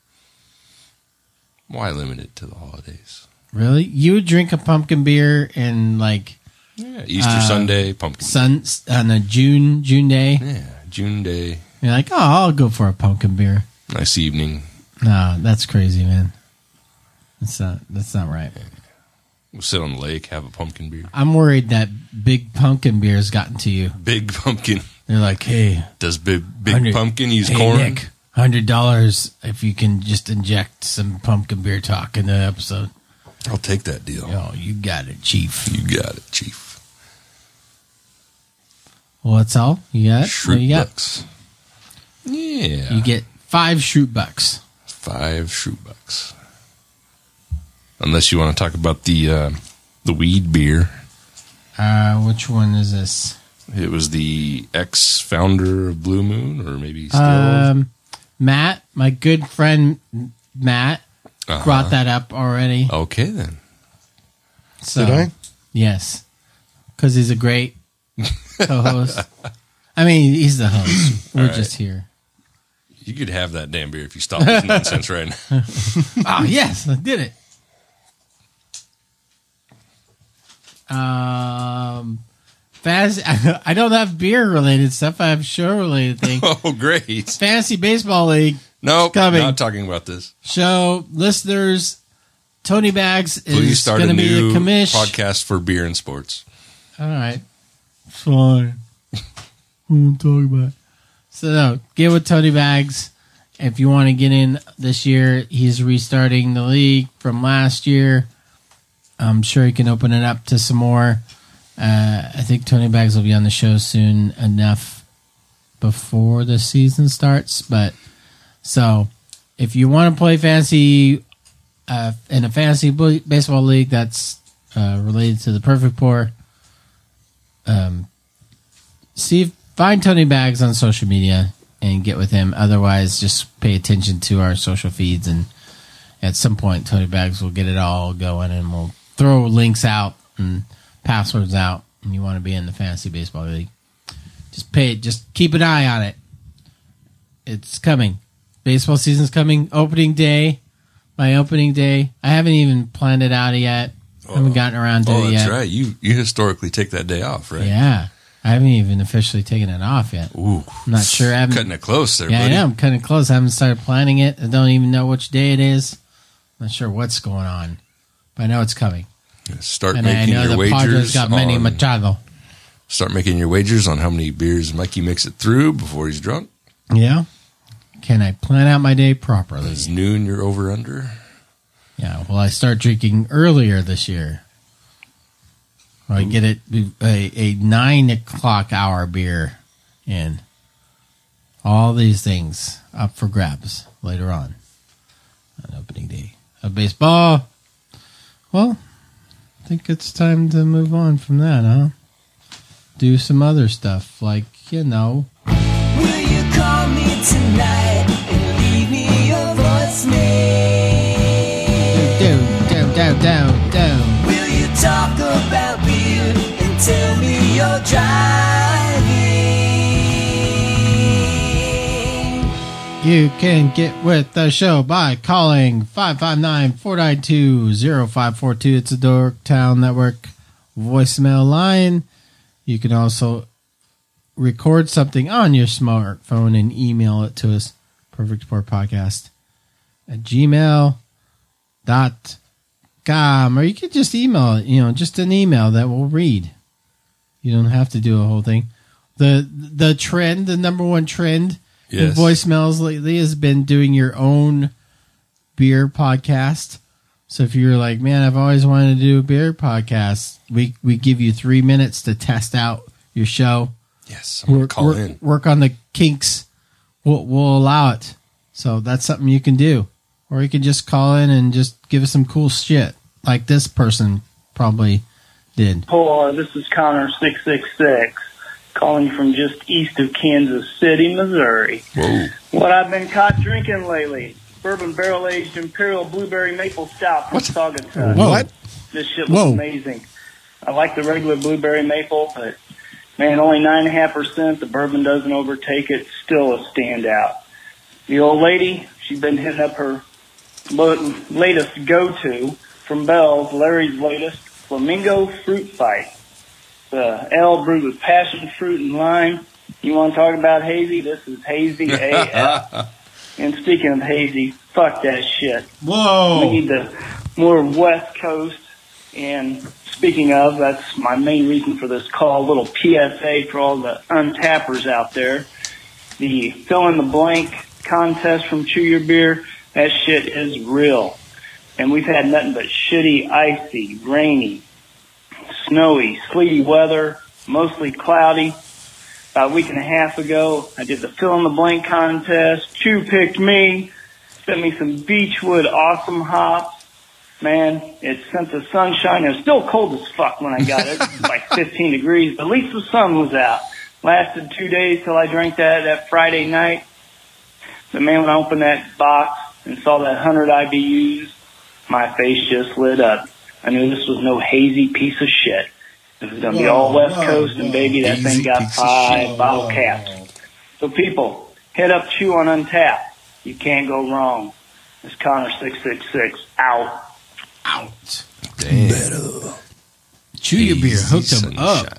Why limit it to the holidays? Really? You would drink a pumpkin beer in like Yeah, Easter uh, Sunday, pumpkin. sun on a June June day. Yeah, June day. You're like, oh, I'll go for a pumpkin beer. Nice evening. No, that's crazy, man. That's not that's not right. We'll sit on the lake, have a pumpkin beer. I'm worried that big pumpkin beer has gotten to you. Big pumpkin. They're like, hey, Does big big hundred- pumpkin use hey, corn? Nick, hundred dollars if you can just inject some pumpkin beer talk in the episode. I'll take that deal. Oh, you got it, Chief. You got it, Chief. Well, that's all you got. What Shroot you got? bucks. Yeah. You get five Shroot bucks. Five Shroot bucks. Unless you want to talk about the uh, the weed beer. Uh, which one is this? It was the ex-founder of Blue Moon, or maybe still. Um, Matt, my good friend Matt, Uh-huh. brought that up already. Okay, then. So, Did I? Yes, because he's a great co-host. I mean, he's the host. We're All right. just here. You could have that damn beer if you stop this nonsense right now. Oh, yes, I did it. Um, fast. I don't have beer related stuff. I have show related thing. Oh, great. Fantasy Baseball League Nope, coming. not talking about this. show listeners. Tony Bags Please is start going a to be new the commish. podcast for beer and sports. All right, fine. We won't talk about it. So no, get with Tony Bags. If you want to get in this year, he's restarting the league from last year. I'm sure he can open it up to some more. Uh, I think Tony Bags will be on the show soon enough before the season starts. But so, if you want to play fantasy uh, in a fantasy b- baseball league that's uh, related to the Perfect Pour, um, see find Tony Bags on social media and get with him. Otherwise, just pay attention to our social feeds, and at some point, Tony Bags will get it all going, and we'll throw links out and passwords out. And you want to be in the fantasy baseball league, just pay. Just keep an eye on it. It's coming. Baseball season's coming. Opening day, my opening day. I haven't even planned it out yet. I haven't gotten around to Oh, it that's yet. right. You you historically take that day off, right? Yeah, I haven't even officially taken it off yet. Ooh, I'm not sure. I haven't, cutting it close there, yeah, buddy. I am cutting it close. I haven't started planning it. I don't even know which day it is. I'm not sure what's going on, but I know it's coming. Start And I making know your the wagers. Padres got Manny on, Machado. Start making your wagers on how many beers Mikey makes it through before he's drunk. Yeah. Can I plan out my day properly? Is noon your over under? Yeah. Will I start drinking earlier this year? Will I get it a, a nine o'clock hour beer in? All these things up for grabs later on on opening day of baseball. Well, I think it's time to move on from that, huh? Do some other stuff, like, you know. Will you call me tonight and leave me your voicemail? Down, down, down, down, down. Will you talk about beer and tell me you're driving? You can get with the show by calling five five nine, four nine two, zero five four two. It's a Dorktown Network voicemail line. You can also record something on your smartphone and email it to us, perfect pour podcast at gmail dot com. Or you could just email it, you know, just an email that we'll read. You don't have to do a whole thing. The the trend, the number one trend in Yes. voicemails lately has been doing your own beer podcast. So if you're like, man, I've always wanted to do a beer podcast, we we give you three minutes to test out your show. Yes, I'm going to Work, call work, in. work on the kinks. We'll, we'll allow it. So that's something you can do. Or you can just call in and just give us some cool shit, like this person probably did. Hello, this is Connor six six six, calling from just east of Kansas City, Missouri. Whoa. What I've been caught drinking lately. bourbon barrel aged imperial blueberry maple stout from Saugatuck. Whoa. What? This shit was Whoa. amazing. I like the regular blueberry maple, but man, only nine and a half percent. The bourbon doesn't overtake it. Still a standout. The old lady, she's been hitting up her lo- latest go-to from Bell's, Larry's latest Flamingo Fruit Fight. The ale brewed with passion fruit and lime. You want to talk about hazy? This is hazy A F. And speaking of hazy, fuck that shit. Whoa. We need the more West Coast. And speaking of, that's my main reason for this call, a little P S A for all the untappers out there. The fill-in-the-blank contest from Chew Your Beer, that shit is real. And we've had nothing but shitty, icy, rainy, snowy, sleety weather, mostly cloudy. About a week and a half ago, I did the fill-in-the-blank contest. Chew picked me, sent me some Beechwood Awesome hops. Man, it sent the sunshine. It was still cold as fuck when I got it. It was like fifteen degrees, but at least the sun was out. Lasted two days till I drank that that Friday night. But man, when I opened that box and saw that one hundred I B Us, my face just lit up. I knew this was no hazy piece of shit. It was going to be all West Coast, and baby, that thing got five bottle caps. So people, hit up Chew on Untappd. You can't go wrong. It's Connor six six six out. Out. Damn. Chew Your Beer hooked him Sunshine. up.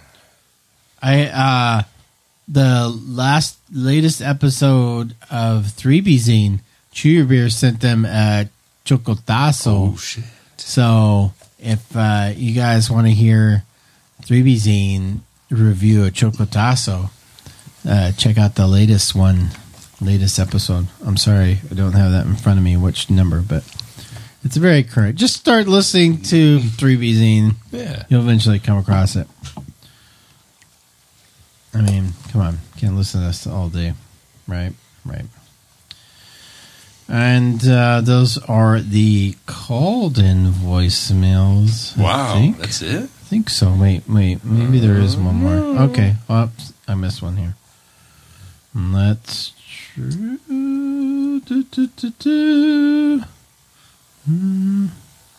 I uh the last latest episode of three B Zine, Chew Your Beer sent them a chocotazo. Oh, shit. So if uh, you guys want to hear three B Zine review a chocotazo, uh, check out the latest one, latest episode. I'm sorry, I don't have that in front of me, which number, but it's very current. Just start listening to three B Zine. Yeah. You'll eventually come across it. I mean, come on. Can't listen to this all day. Right? Right. And uh, those are the called-in voicemails. I Wow. think. That's it? I think so. Wait, wait. Maybe there is one more. Okay. Oops. I missed one here. Let's... Tr- do, do, do, do. Hmm.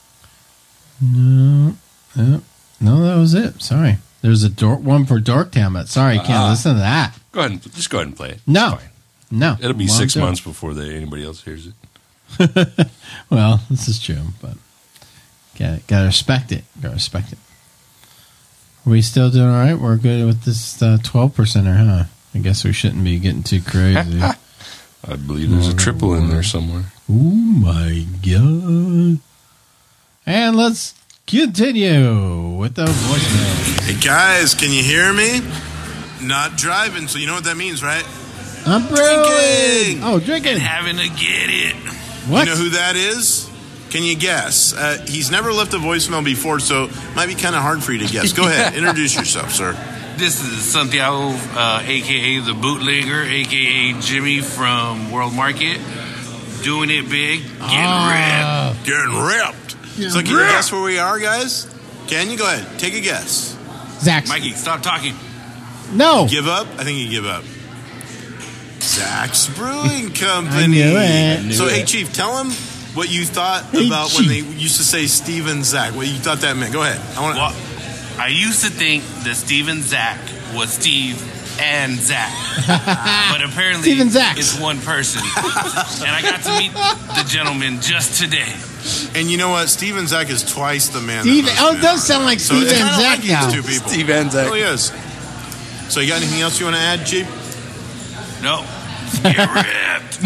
No. Yep. No, that was it. Sorry. There's a dork, one for Dorktown, but sorry, you can't Ah. listen to that. Go ahead and just go ahead and play it. No. It's fine. No. It'll be Won't six do it. months before they, anybody else hears it. Well, this is true, but gotta, gotta respect it. Gotta respect it. Are we still doing all right? We're good with this uh, twelve percenter, huh? I guess we shouldn't be getting too crazy. I believe there's a triple in there somewhere. Oh, my God. And let's continue with the voicemail. Hey guys, can you hear me? Not driving, so you know what that means, right? I'm Drinking! Oh, drinking. Having to get it. What? You know who that is? Can you guess? Uh, he's never left a voicemail before, so it might be kind of hard for you to guess. Go ahead, introduce yourself, sir. This is Santiago, uh, a k a. The Bootlegger, a k a. Jimmy from World Market. Doing it big, getting Ah. ripped. Getting ripped. So can you guess where we are, guys? Can you? Go ahead, take a guess. Zach's. Mikey, stop talking. No. Give up? I think you give up. Zach's Brewing Company. I knew it. I knew so, hey, it. Chief, tell him what you thought Hey, about when they Chief. used to say Steve and Zach. What you thought that meant. Go ahead. I want. Well, I used to think that Steve and Zach was Steve and Zach. But apparently Steve and Zach. it's one person. And I got to meet the gentleman just today. And you know what? Steve and Zach is twice the man. Steve, that most oh, it men does are. sound like So Steve it's and kinda Zach like now. these two people. Steve and Zach. It really is. So, you got anything else you want to add, Chief? No. Get ripped.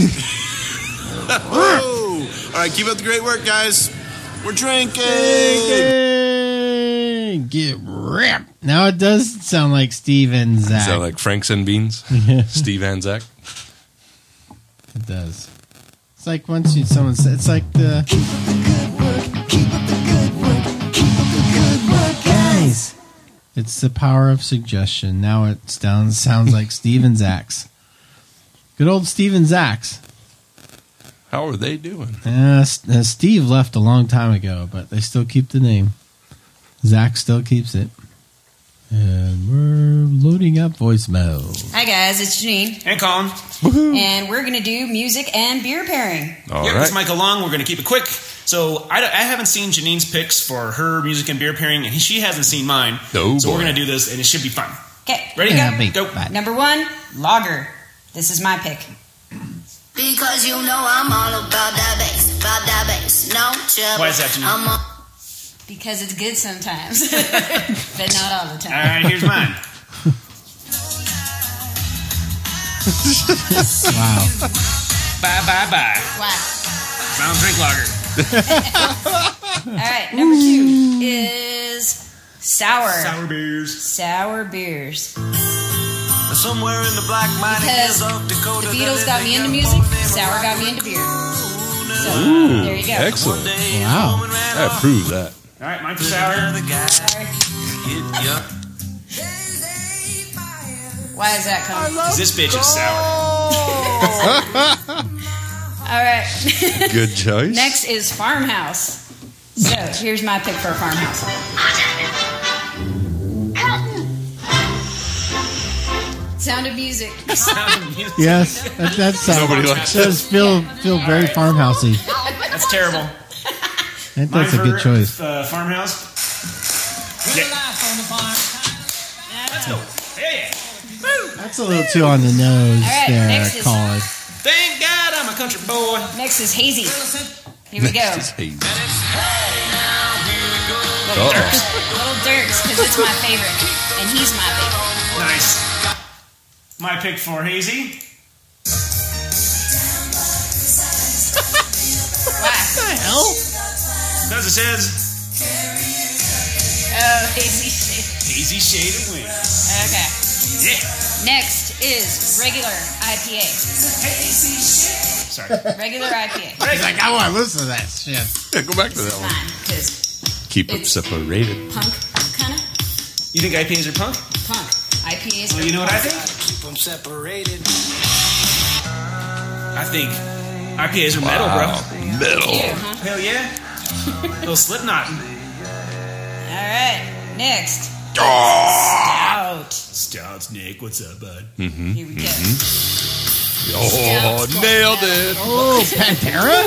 Whoa! All right, keep up the great work, guys. We're drinking. Drinking. Get ripped. Now it does sound like Steve and Zach. Sound like Franks and Beans? Steve and Zach? It does. It's like once you someone said, it's like the. Guys. It's the power of suggestion. Now it sounds sounds like Steve and Zach's. Good old Steve and Zach's. How are they doing? Uh, S- uh, Steve left a long time ago, but they still keep the name. Zach still keeps it. And we're loading up voicemail. Hi guys, it's Janine. And Colin. Woohoo. And we're going to do music and beer pairing. All yep, right. it's Michael Long. We're going to keep it quick. So I, don't- I haven't seen Janine's picks for her music and beer pairing, and he, she hasn't seen mine. Oh, so boy. we're going to do this, and it should be fun. Okay. Ready? Yeah, be Go. fun. Number one, lager. This is my pick. Because you know I'm all about that bass, about that bass, no trouble. Why is that, Janine? I'm all- Because it's good sometimes, but not all the All time. right, here's mine. Wow. Bye, bye, bye. Wow. I don't drink lager. All right, number two is sour. Sour beers. Sour beers. Somewhere in the black mining Because hills of Dakota, the Beatles got me into music, sour got me into beer. So, Ooh, there you go. excellent. Wow. I approve that. All right, mine for sour. Sorry. Why is that coming? Because this bitch is sour. All right. Good choice. Next is Farmhouse. So, here's my pick for a Farmhouse. Sound of music. Sound of music. Yes, that, that sounds, Nobody likes does feel feel very farmhousey. That's terrible. I think Mine that's a for, good choice. Uh, farmhouse. Yeah. Let's go. Hey. Woo. That's a little too on the nose All right, there, next is- Colin. Thank God I'm a country boy. Next is Hazy. Here we go. Just hate. Little Uh-oh. Dirks. Little Dirks, because it's my favorite. And he's my favorite. Nice. My pick for Hazy. Why? Hell? Because it says Oh, Hazy shit. Hazy Shade of Wind. Okay. Yeah. Next is regular I P A. Sorry. Regular I P A. He's like, I want to listen to that shit. Yeah, go back to that one. Fine, because Keep them It's- separated. punk, kind of. You think I P As are punk? Punk. I P As. Well, you know what I think? Keep them separated. I think I P As are metal, Wow. bro. Metal. You, huh? Hell yeah. Little Slipknot. All right. Next. Stout. Stouts, Nick. What's up, bud? Mm-hmm. Here we go. Oh, Stout. nailed it. Oh, Pantera?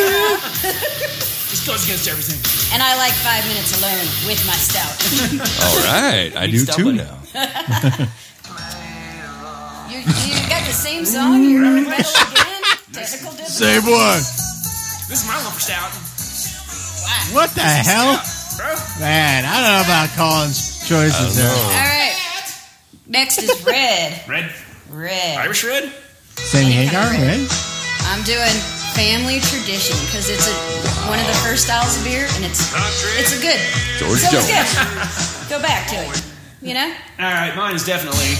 This goes against everything. And I like five minutes alone with my stout. All right. I Big do stout, too buddy. now. you, you got the same song? You're in metal again? Technical difficulties. Same one. This is my one for stout. What the hell? Bro. Man, I don't know about Colin's choices there. All right. Next is red. Red. Red. Irish Red? Sammy Hagar, right? I'm doing family tradition because it's a, one of the first styles of beer, and it's it's a good. George so Jones. It's good. Go back to it. You know? All right, mine is definitely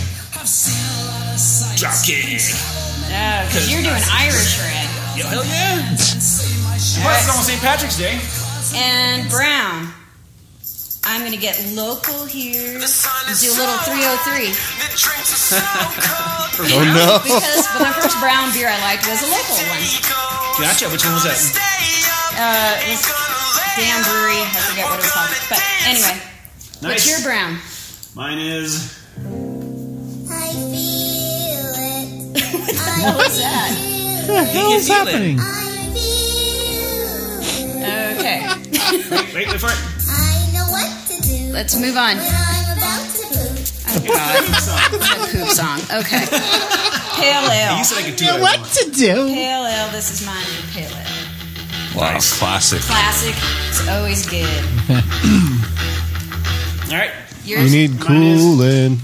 Dropkick. No, because you're doing Irish red. Yo, hell yeah. Plus, it's almost Saint Patrick's Day. And brown. I'm going to get local here. Do a little three oh three. Oh, no. Because my first brown beer I liked was a local one. Gotcha. Which one was that? Uh, it was Damn Brewery. I forget what it was called. But anyway, Nice. what's your brown? Mine is. I feel it. What was that? What the hell is feel it. happening? Okay. Wait, wait, wait for it. I know what to do. Let's move on. When I'm about to poop. Oh, God. A poop song. Okay. Pale Ale. You said I could do Yeah, it. what to do? Pale Ale. This is mine. Pale Ale. Wow, classic. Classic. It's always good. All right. Yours? We need Mine is- cooling.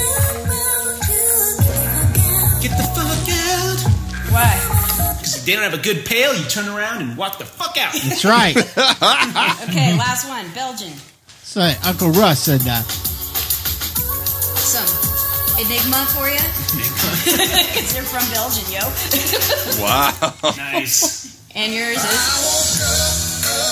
Get the fuck out. Why? Because if they don't have a good pail, you turn around and walk the fuck out. That's right. Okay, last one. Belgian. So Uncle Russ said that. Some enigma for you? Because they're from Belgium, yo. Wow. Nice. And yours is?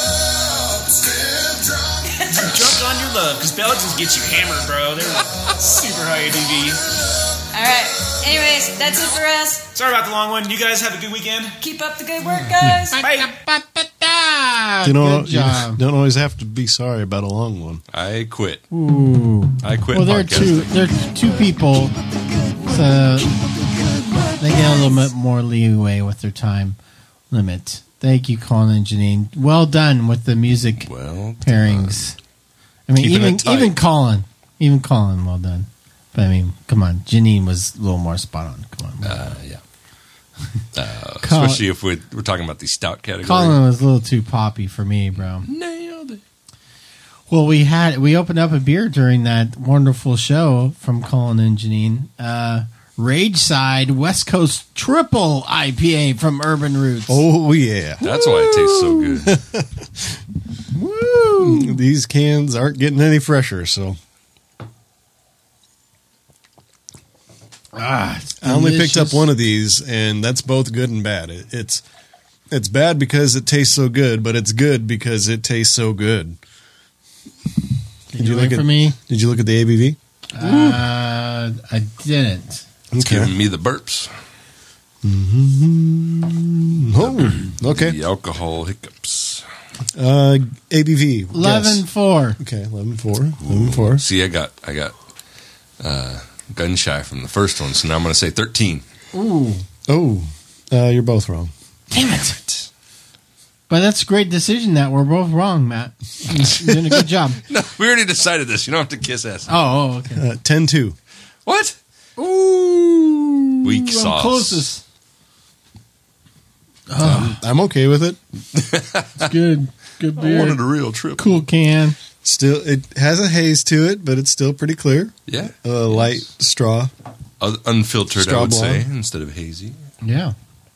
Drunk on your love, because Belgians get you hammered, bro. They're super high A B V. All right. Anyways, that's it for us. Sorry about the long one. You guys have a good weekend. Keep up the good work, guys. Bye. Ah, You don't, good you job. don't always have to be sorry about a long one. I quit. Ooh. I quit Well, there are two. podcasting. There are two people, so they get a little bit more leeway with their time limit. Thank you, Colin and Janine. Well done with the music well pairings. I mean, Keeping even it tight. even Colin, even Colin, well done. But I mean, come on, Janine was a little more spot on. Come on, Uh, yeah. Uh, Colin- especially if we're, we're talking about the stout category. Colin was a little too poppy for me, bro. Nailed it. Well, we had we opened up a beer during that wonderful show from Colin and Janine. Uh, Rage Side West Coast Triple I P A from Urban Roots. Oh, yeah. That's why it tastes so good. Woo! These cans aren't getting any fresher, so. Ah, it's I only picked up delicious. one of these, and that's both good and bad. It, it's it's bad because it tastes so good, but it's good because it tastes so good. Did you wait for me? Did you look at the A B V? Uh, I didn't. It's giving me the burps. Mm-hmm. Oh, okay. The alcohol hiccups. Uh, A B V. Eleven four. Okay, eleven four. Eleven four. See, I got I got uh, gun shy from the first one, so now I'm going to say thirteen. Ooh, Oh, uh, you're both wrong. damn it! But that's a great decision. That we're both wrong, Matt. You're doing a good job. No, we already decided this. You don't have to kiss ass. Oh, oh okay. Uh, ten two. What? Ooh, Weak I'm sauce. closest. Um, I'm okay with it. It's good. Good I beer. wanted a real trip. Cool can. Still, it has a haze to it, but it's still pretty clear. Yeah. A light straw. Uh, unfiltered, Straw I would blonde. say, instead of hazy. Yeah.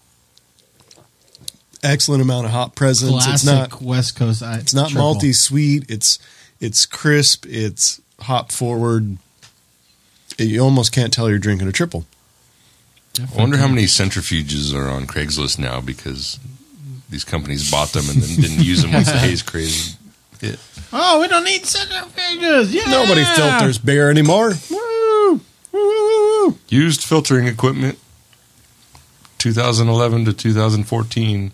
Excellent amount of hop presence. Classic It's not. West Coast. I, It's not triple. malty sweet. It's it's crisp. It's hop forward. You almost can't tell you're drinking a triple. I wonder how many centrifuges are on Craigslist now because these companies bought them and then didn't use them once the haze craze hit. Oh, we don't need centrifuges. Yeah. Nobody filters beer anymore. Woo! Woo! Used filtering equipment, twenty eleven to two thousand fourteen.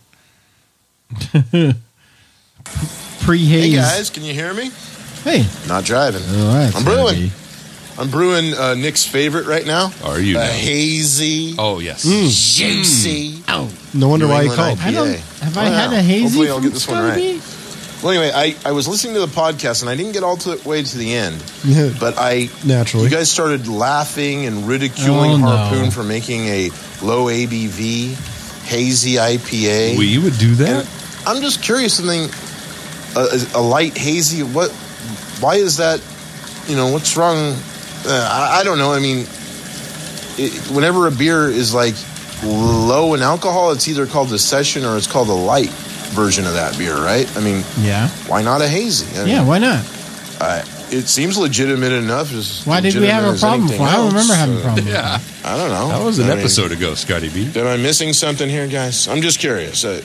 Pre-haze. Hey guys, can you hear me? Hey. Not driving. Oh, that's I'm gotta brewing. be. I'm brewing uh, Nick's favorite right now. Are you? A now? hazy, Oh, yes. juicy. Oh. No wonder New why you England called. I P A. I don't. Have I Oh, had yeah. a hazy? Hopefully I'll from get this one right. Scotty? Well, anyway, I, I was listening to the podcast and I didn't get all the way to the end, Yeah, but I naturally. you guys started laughing and ridiculing Oh, no. Harpoon for making a low A B V hazy I P A. We would do that? And I'm just curious. Something a, a light hazy. What? Why is that? You know, what's wrong? Uh, I, I don't know. I mean, it, whenever a beer is like low in alcohol, it's either called a session or it's called a light version of that beer, right? I mean, Yeah. why not a hazy? I mean, Yeah. Why not? I, it seems legitimate enough. As Why did we have legitimate a as problem anything for? I don't else. remember having a Uh, problem. with Yeah. that. I don't know. That was an I mean, episode ago, Scotty B. Am I missing something here, guys? I'm just curious. Uh,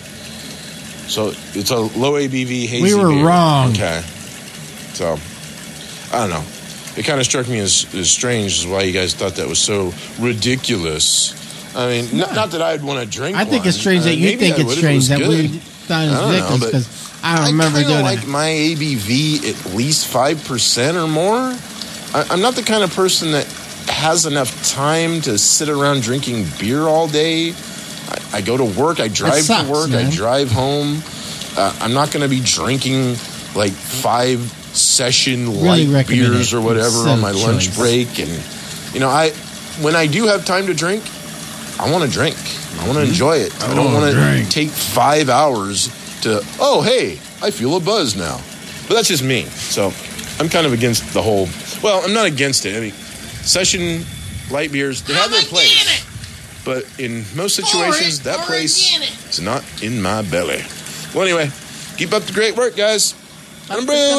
so it's a low A B V hazy We were beer. wrong. Okay. So, I don't know. It kind of struck me as, as strange as why you guys thought that was so ridiculous. I mean, n- not that I'd want to drink I think one. it's strange Uh, that you maybe think I it's would if it strange was that good. we thought it I was don't know, ridiculous but because I don't remember kinda doing like it. my A B V at least five percent or more. I, I'm not the kind of person that has enough time to sit around drinking beer all day. I, I go to work. I drive sucks, to work. man. I drive home. Uh, I'm not going to be drinking like five session Really light recommend beers it. or whatever It's on so my lunch choice. break. And you know, I when I do have time to drink, I want to drink. I want to enjoy it. I don't Oh, want to drink. take five hours to, oh, hey, I feel a buzz now. But that's just me. So I'm kind of against the whole, well, I'm not against it. I mean, session light beers, they have their place. But in most situations, that place is not in my belly. Well, anyway, keep up the great work, guys. I'm brewing.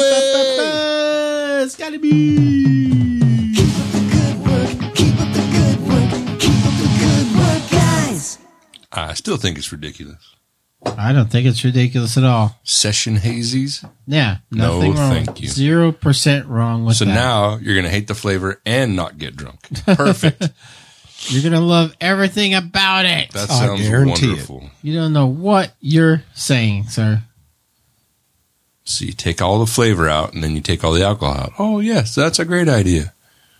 It's gotta be. I still think it's ridiculous. I don't think it's ridiculous at all. Session hazies? Yeah, No, nothing wrong. thank you. Zero percent wrong with So that. now you're going to hate the flavor and not get drunk. Perfect. You're gonna love everything about it. That I sounds guarantee it. wonderful. You don't know what you're saying, sir. So you take all the flavor out, and then you take all the alcohol out. Oh, yes, that's a great idea.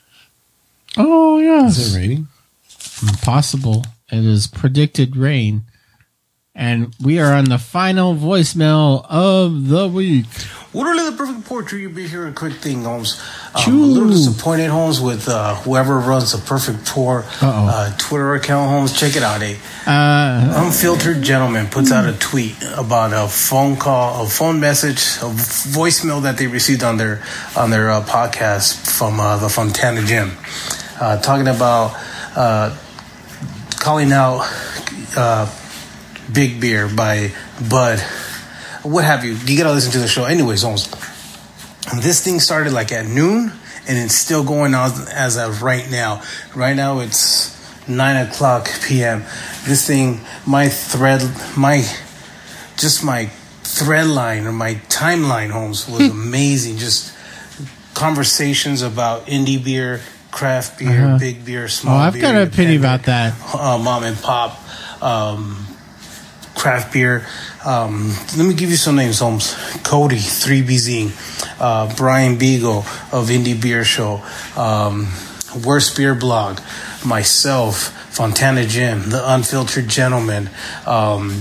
Oh, yes. Is it raining? Impossible. It is predicted rain. And we are on the final voicemail of the week. Literally the perfect portrait. You'll be here a quick thing, Holmes. Um, a little disappointed, Holmes, with uh, whoever runs the Perfect Pour uh, Twitter account, Holmes. Check it out, eh? Uh, Unfiltered Gentleman puts out a tweet about a phone call, a phone message, a voicemail that they received on their on their uh, podcast from uh, the Fontana Gym, uh, talking about uh, calling out uh, Big Beer by Bud. What have you? You gotta listen to the show. Anyways, Holmes, this thing started like at noon, and it's still going on as of right now. Right now, it's nine o'clock p.m. This thing, my thread, my just my thread line or my timeline, Holmes, was amazing. Just conversations about indie beer, craft beer, Uh-huh. big beer, small Oh, I've beer. got an opinion about that. Uh, mom and pop, um, craft beer. Um, let me give you some names, Holmes. Cody, three B Z, uh, Brian Beagle of Indie Beer Show, um, Worst Beer Blog, myself, Fontana Jim, The Unfiltered Gentleman, um,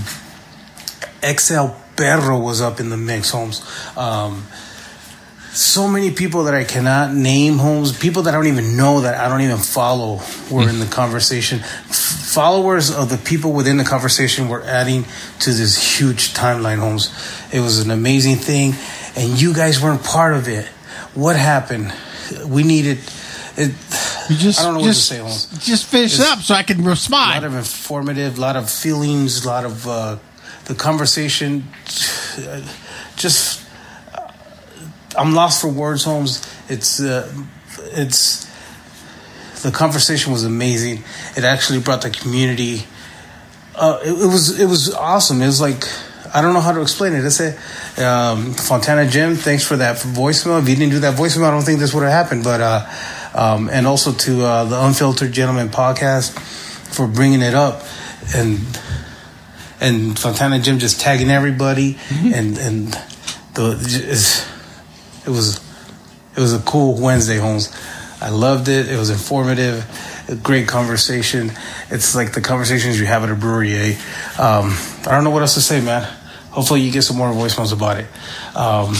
X L Perro was up in the mix, Holmes. Um, so many people that I cannot name, Holmes, people that I don't even know, that I don't even follow, were in the conversation. F- followers of the people within the conversation were adding to this huge timeline, Holmes. It was an amazing thing, and you guys weren't part of it. What happened? We needed it. You just, I don't know just, what to say, Holmes. Just finish It's up so I can A respond. lot of informative, a lot of feelings, a lot of uh, the conversation. uh, Just, uh, I'm lost for words, Holmes. It's, uh, it's. The conversation was amazing. It actually brought the community. Uh, it, it was, it was awesome. It was like, I don't know how to explain it. That's it. Um, Fontana Jim, thanks for that voicemail. If you didn't do that voicemail, I don't think this would have happened. But uh, um, and also to uh, the Unfiltered Gentleman podcast for bringing it up, and and Fontana Jim just tagging everybody, mm-hmm. and and the it was it was a cool Wednesday, Holmes. I loved it. It was informative. A great conversation. It's like the conversations you have at a brewery, eh? Um, I don't know what else to say, man. Hopefully you get some more voicemails about it. Um,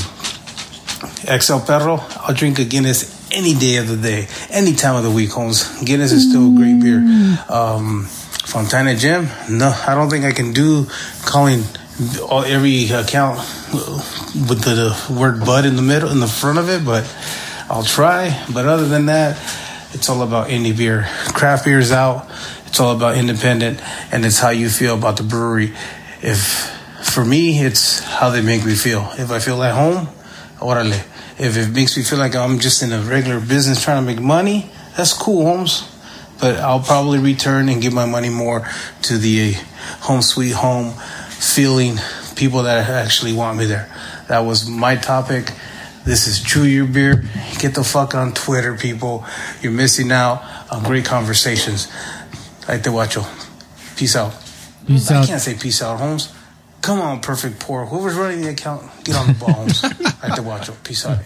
X L Perro, I'll drink a Guinness any day of the day, any time of the week, Holmes. Guinness is still a great beer. Um, Fontana Jim, no, I don't think I can do calling all, every account with the, the word Bud in the middle, in the front of it, but I'll try. But other than that, it's all about indie beer. Craft beer is out. It's all about independent, and it's how you feel about the brewery. If for me, it's how they make me feel. If I feel at home, orale. If it makes me feel like I'm just in a regular business trying to make money, that's cool, Holmes. But I'll probably return and give my money more to the home sweet home feeling, people that actually want me there. That was my topic. This is Chew Your Beer. Get the fuck on Twitter, people. You're missing out on great conversations. Like the Wacho. Peace out. Peace I out. can't say peace out, Holmes. Come on, Perfect Pour. Whoever's running the account, get on the ball, Holmes. Like the Wacho. Peace out.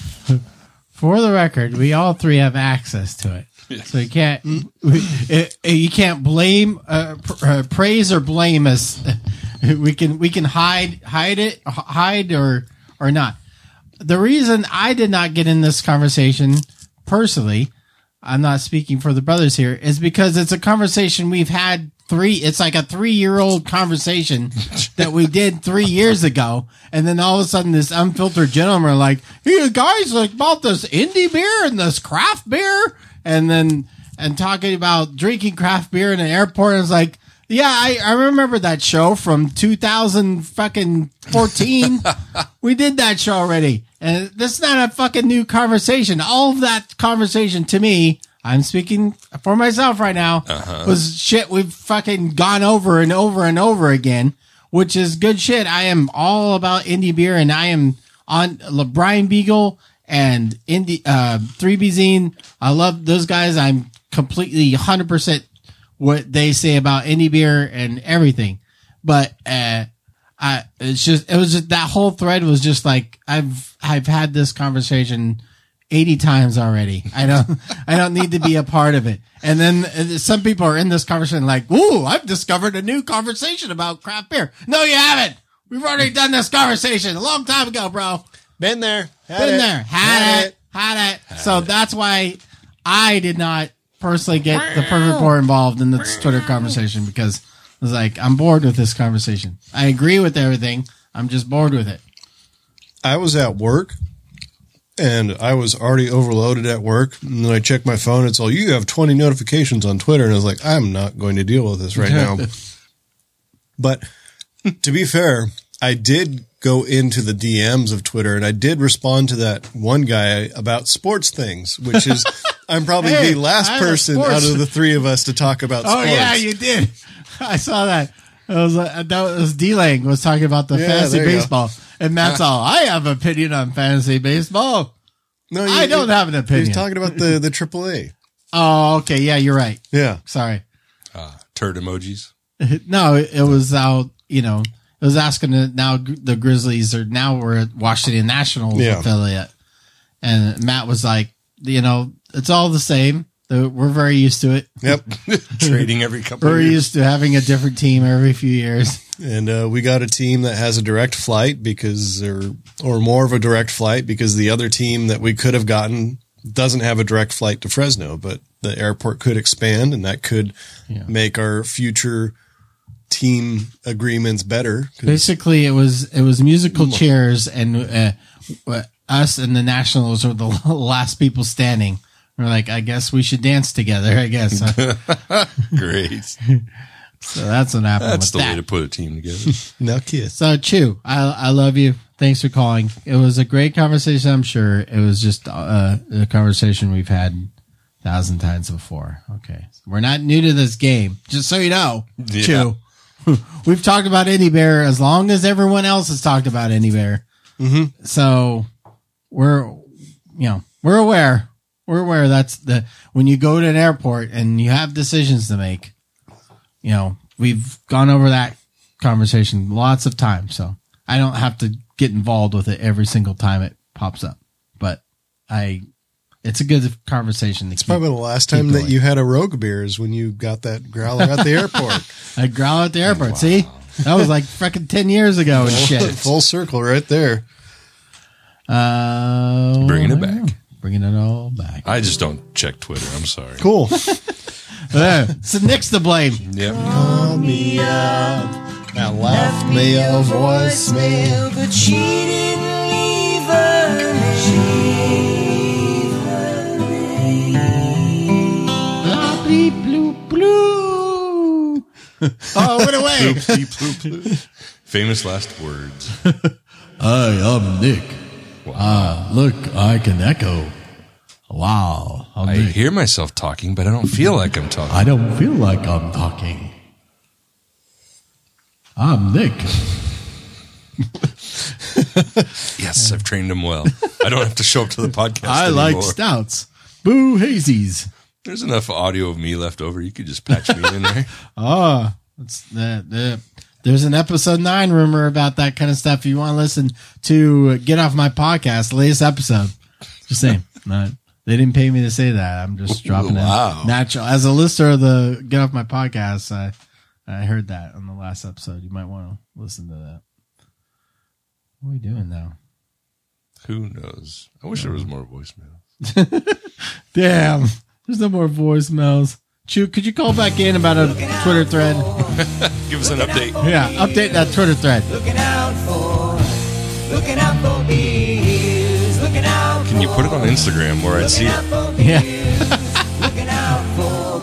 For the record, we all three have access to it. So you can't we, it, you can't blame uh, pr- uh, praise or blame us. We can we can hide hide it hide or or not. The reason I did not get in this conversation personally, I'm not speaking for the brothers here, is because it's a conversation we've had three. It's like a three year old conversation that we did three years ago, and then all of a sudden, this unfiltered gentleman are like, "Hey guys, like about this indie beer and this craft beer," and then and talking about drinking craft beer in an airport. And it's like, yeah, I, I remember that show from two thousand fucking fourteen. We did that show already. And this is not a fucking new conversation. All of that conversation to me, I'm speaking for myself right now, Uh-huh. was shit we've fucking gone over and over and over again, which is good shit. I am all about indie beer, and I am on Le Brian Beagle and indie, uh, three B Zine. I love those guys. I'm completely one hundred percent what they say about indie beer and everything. But, uh, I, it's just, it was just, that whole thread was just like, I've, I've had this conversation eighty times already. I don't, I don't need to be a part of it. And then uh, some people are in this conversation like, ooh, I've discovered a new conversation about craft beer. No, you haven't. We've already done this conversation a long time ago, bro. Been there. Had Been it. there. Had, Had it. it. Had it. So that's why I did not personally get the Perfect Pour involved in this Twitter conversation, because I was like, I'm bored with this conversation. I agree with everything. I'm just bored with it. I was at work and I was already overloaded at work. And then I checked my phone. It's all, you have twenty notifications on Twitter. And I was like, I'm not going to deal with this right now. But to be fair, I did go into the D Ms of Twitter and I did respond to that one guy about sports things, which is, I'm probably Hey, the last I'm a person sports- out of the three of us to talk about Oh, sports. yeah, you did. I saw that. It was, uh, that was D-Lang was talking about the Yeah, fantasy there you go. baseball. And Matt's all, I have an opinion on fantasy baseball. No, I don't have an opinion. He's talking about the, the triple A. Oh, okay. Yeah, you're right. Yeah. Sorry. Uh, turd emojis. No, it, it was out, you know, it was asking that now the Grizzlies are now we're at Washington Nationals Yeah. affiliate. And Matt was like, you know, it's all the same. The- We're very used to it. Yep. Trading every couple We're of years. used to having a different team every few years. And uh, we got a team that has a direct flight because, or or more of a direct flight because the other team that we could have gotten doesn't have a direct flight to Fresno, but the airport could expand and that could Yeah. make our future team agreements better. 'Cause- Basically, it was it was musical chairs, and uh, us and the Nationals were the last people standing. We're like, I guess we should dance together. I guess. Great. So that's what happened. That's with the that. way to put a team together. Now kiss. So Chew, I I love you. Thanks for calling. It was a great conversation. I'm sure it was just uh, a conversation we've had a thousand times before. Okay, we're not new to this game. Just so you know, Yeah. Chew. We've talked about Any Bear as long as everyone else has talked about Any Bear. Mm-hmm. So we're, you know, we're aware. We're aware that's the, when you go to an airport and you have decisions to make, you know, we've gone over that conversation lots of times. So I don't have to get involved with it every single time it pops up, but I, it's a good conversation. It's probably the last time that you had a Rogue beer is when you got that growler at the airport. I growl at the airport. See, that was like freaking ten years ago and shit. Full circle right there. Uh, Bringing it back. Bringing it all back. I just don't check Twitter. I'm sorry. Cool. Uh, so Nick's to blame. Yep. Call me up. Now left me a voicemail. but she didn't leave a Blah, bleep, bloop, blue. Oh, it went away. Bloop, bleep, bloop, bloop. Famous last words. Hi, I'm Nick. Ah, look, I can echo. Wow. I'm I Nick. hear myself talking, but I don't feel like I'm talking. I don't feel like I'm talking. I'm Nick. Yes, I've trained him well. I don't have to show up to the podcast I anymore. like stouts. Boo hazies. There's enough audio of me left over. You could just patch me in there. Ah, that's that. that. There's an episode nine rumor about that kind of stuff. If you want to listen to Get Off My Podcast, the latest episode. Just saying. Not, they didn't pay me to say that. I'm just dropping Wow. it natural. As a listener of the Get Off My Podcast, I, I heard that on the last episode. You might want to listen to that. What are we doing now? Who knows? I wish there was more voicemails. Damn. There's no more voicemails. Chew, could you call back in about a Twitter thread? Give us an update. Yeah, update that Twitter thread. Looking out for, looking out for beers, looking out Can you put it on Instagram where I see it? Yeah. looking out for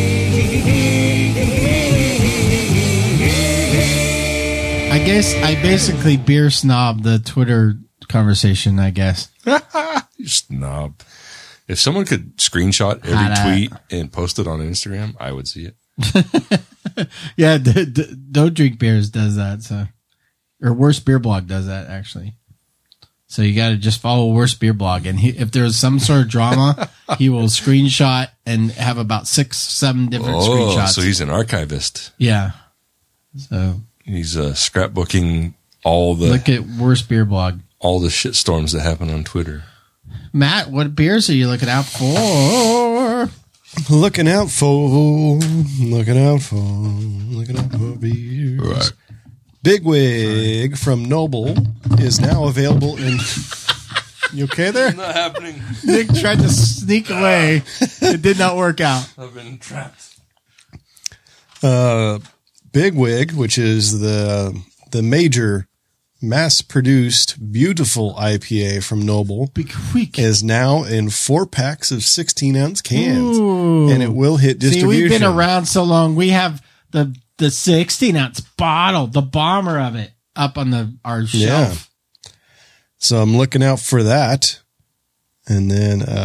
beers. I guess I basically beer snob the Twitter conversation, I guess. You snob. If someone could screenshot every Hot tweet and post it on Instagram, I would see it. Yeah, d- d- Don't Drink Beers does that. So, or Worst Beer Blog does that, actually. So you got to just follow Worst Beer Blog. And he, if there's some sort of drama, he will screenshot and have about six, seven different Oh, screenshots. so he's an archivist. Yeah. So He's uh, scrapbooking all the Look at Worst Beer Blog. all the shit storms that happen on Twitter. Matt, what beers are you looking out for? Looking out for, looking out for, looking out for beers. Right. Bigwig from Noble is now available in. You okay there? Not happening. Nick tried to sneak away. It did not work out. I've been trapped. Uh, Bigwig, which is the the major mass-produced, beautiful I P A from Noble, Bigwig is now in four packs of sixteen-ounce cans, Ooh. and it will hit distribution. See, we've been around so long. We have the the sixteen-ounce bottle, the bomber of it, up on the our shelf. Yeah. So I'm looking out for that. And then uh,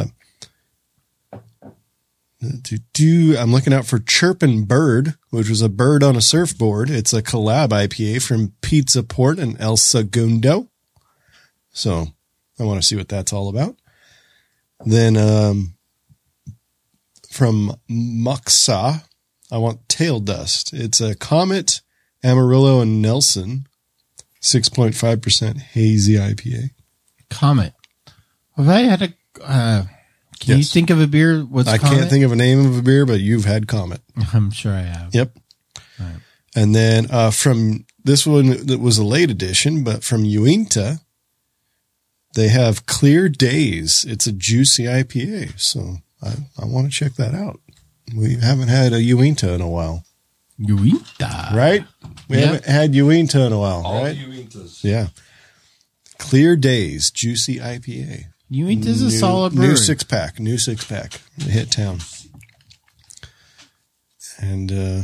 do, do, I'm looking out for Chirpin' Bird, which was a bird on a surfboard. It's a collab I P A from Pizza Port and El Segundo. So I want to see what that's all about. Then um, from Muxa, I want Tail Dust. It's a Comet, Amarillo, and Nelson. six point five percent hazy I P A. Comet. Have I had a... Uh, can Yes. you think of a beer with I Comet? can't think of a name of a beer, but you've had Comet. I'm sure I have. Yep. Right. And then uh, from this one that was a late edition, but from Uinta, they have Clear Days. It's a juicy I P A. So I, I want to check that out. We haven't had a Uinta in a while. Uinta. Right? We Yep. haven't had Uinta in a while, All right? Uintas. Yeah. Clear Days, juicy I P A. Uinta's a New- solid brewery. New six pack, new six pack. It hit town. And uh,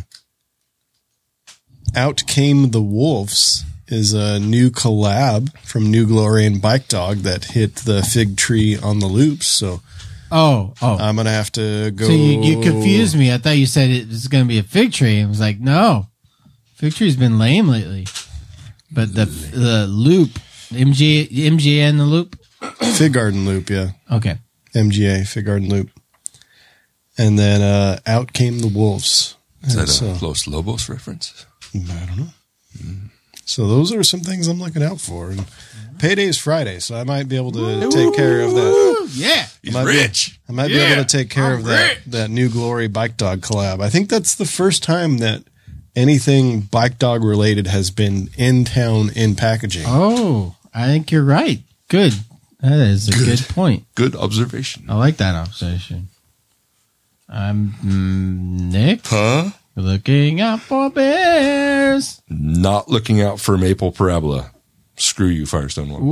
Out Came the Wolves is a new collab from New Glory and Bike Dog that hit the Fig Tree on the Loops. So Oh, oh. I'm going to have to go. So you, you confused me. I thought you said it was going to be a fig tree. I was like, no. Fig tree's been lame lately. But the the loop, M G, M G A and the loop? Fig Garden Loop, yeah. Okay. M G A, Fig Garden Loop. And then uh, Out Came the Wolves. Is And that a so- Los Lobos reference? I don't know. So those are some things I'm looking out for. And payday's Friday, so I might be able to take care of that. Yeah. He's I might rich. Be, I might Yeah, be able to take care I'm of that, rich. that New Glory Bike Dog collab. I think that's the first time that anything Bike Dog related has been in town in packaging. Oh, I think you're right. Good. That is a good, point. Good observation. I like that observation. I'm mm, Nick. Huh? Looking out for bears. Not looking out for Maple Parabola. Screw you, Firestone Walker.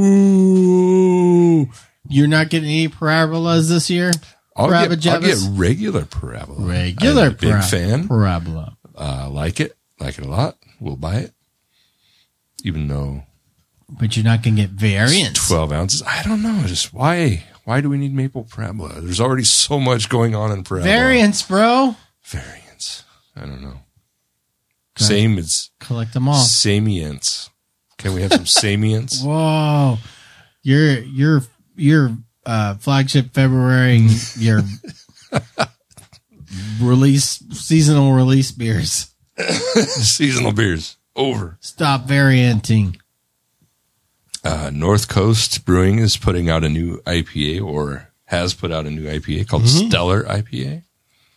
Ooh. You're not getting any parabolas this year? I'll get, I'll get Parabojabbas? regular Parabola. Regular I'm a big para- fan. parabola. Uh, like it. Like it a lot. We'll buy it. Even though But you're not going to get variants. twelve ounces. I don't know. Just why? Why do we need Maple Parabola? There's already so much going on in Parabola. Variants, bro. Variants. I don't know. Got Same as Collect them all. Samients. Can we have some Samients? Whoa. Your your your uh, flagship February your release seasonal release beers. Seasonal beers. Over. Stop varianting. Uh, North Coast Brewing is putting out a new I P A, or has put out a new I P A called Mhm. Stellar I P A.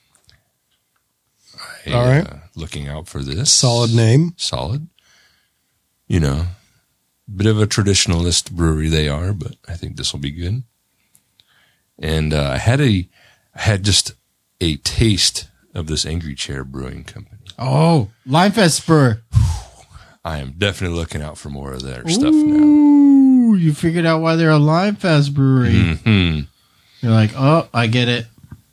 I, All right. Uh, looking out for this. Solid name. Solid. You know, bit of a traditionalist brewery they are, but I think this will be good. And uh, I had a, I had just a taste of this Angry Chair Brewing Company. Oh, Limefest Brewer. I am definitely looking out for more of their stuff now. Ooh, you figured out why they're a Limefest brewery. hmm You're like, oh, I get it.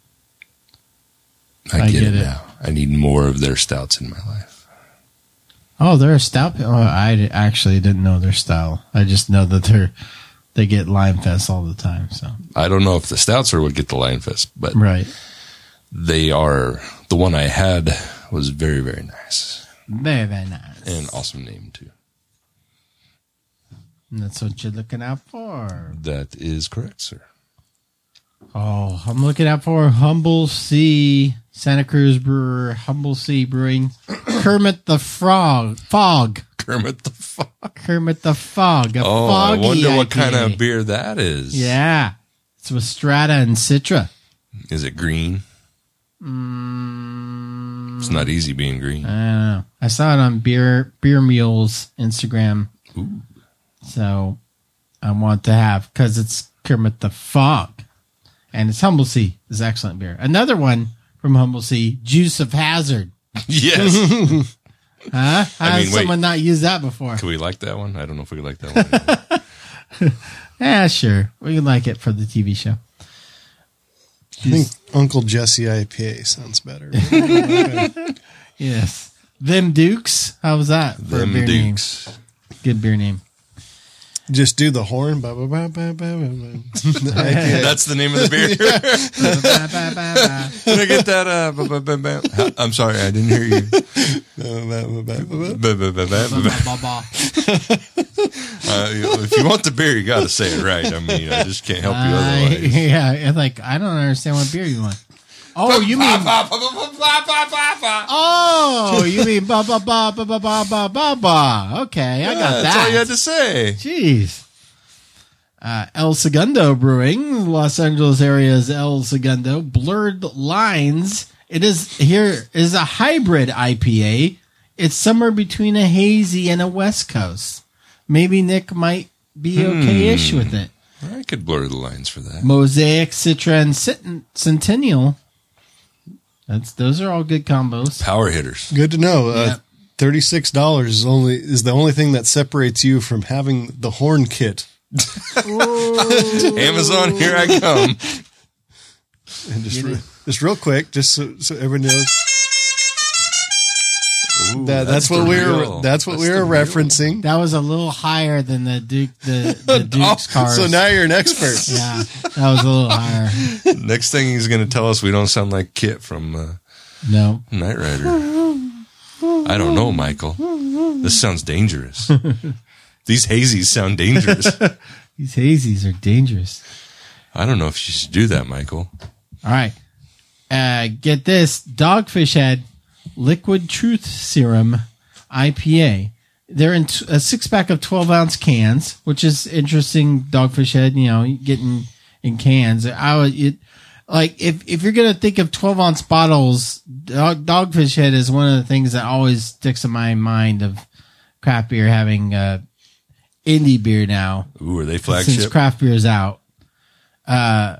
I, I get, get it it. now. I need more of their stouts in my life. Oh, they're a stout. Oh, I actually didn't know their style. I just know that they're they get Limefest all the time. So I don't know if the stouts are what get the Lionfest, but right, they are. The one I had was very, very nice. very very nice. And awesome name, too. And that's what you're looking out for. That is correct, sir. Oh, I'm looking out for Humble Sea Santa Cruz Brewer, Humble Sea Brewing, Kermit the Frog, Fog. Kermit the Fog. Kermit the Fog. A Oh, I foggy wonder what I P A. kind of beer that is. Yeah. It's with Strata and Citra. Is it green? Mm, It's not easy being green. I don't know. I saw it on Beer Beer Mule's Instagram. Ooh. So I want to have, because it's Kermit the Fog. And it's Humble Sea. It's excellent beer. Another one from Humble Sea, Juice of Hazard. Yes. Huh? How I mean, has wait. someone not used that before? Could we like that one? I don't know if we could like that one. Yeah, sure. We can like it for the T V show. I think Uncle Jesse I P A sounds better. Yes. Them Dukes. How was that for Them a beer Dukes. name? Good beer name. Just do the horn. Ba, ba, ba, ba, ba, ba, ba. The I P A. That's the name of the beer. Can I get that? Uh, ba, ba, ba, ba? I'm sorry, I didn't hear you. Ba, ba, ba, ba, ba. Uh, if you want the beer, you got to say it right. I mean, I just can't help you Uh, otherwise. yeah, it's like, I don't understand what beer you want. Oh, you mean... Oh, you mean ba ba ba ba ba ba ba ba ba. Okay, I got Yeah, that. that's all you had to say. Jeez. Uh, El Segundo Brewing, Los Angeles area's El Segundo. Blurred Lines. It is here is a hybrid I P A. It's somewhere between a hazy and a West Coast. Maybe Nick might be okay-ish Hmm. with it. I could blur the lines for that. Mosaic, Citra, and Cent- Centennial. That's those are all good combos. Power hitters. Good to know. Uh, Yep. Thirty-six dollars is only is the only thing that separates you from having the horn kit. Amazon, here I come. And just, re- just real quick, just so, so everyone knows. Ooh, That, that's, that's what the we real- were. That's what that's we were the real. referencing. That was a little higher than the Duke the, the Duke's cars. So now you're an expert. Yeah, that was a little higher. Next thing he's going to tell us we don't sound like Kit from uh, No. Knight Rider. I don't know, Michael. This sounds dangerous. These hazies sound dangerous. These hazies are dangerous. I don't know if you should do that, Michael. All right. Uh, get this. Dogfish Head Liquid Truth Serum I P A. They're in t- a six pack of twelve ounce cans, which is interesting. Dogfish Head, you know, getting in cans. I would, it, like, if, if you're going to think of twelve ounce bottles, dog, Dogfish Head is one of the things that always sticks in my mind of craft beer having, uh, indie beer now. Ooh, are they Since flagship? craft beer is out. Uh,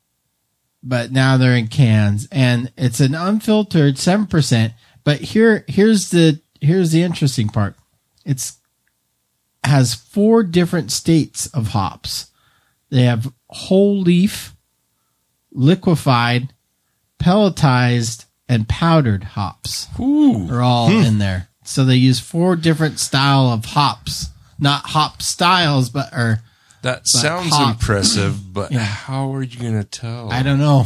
but now they're in cans, and it's an unfiltered seven percent. But here, here's the here's the interesting part. It's has four different states of hops. They have whole leaf, liquefied, pelletized, and powdered hops. Ooh. Are all in there. So they use four different style of hops, not hop styles, but or That but sounds hop. impressive, but Yeah. how are you going to tell? I don't know.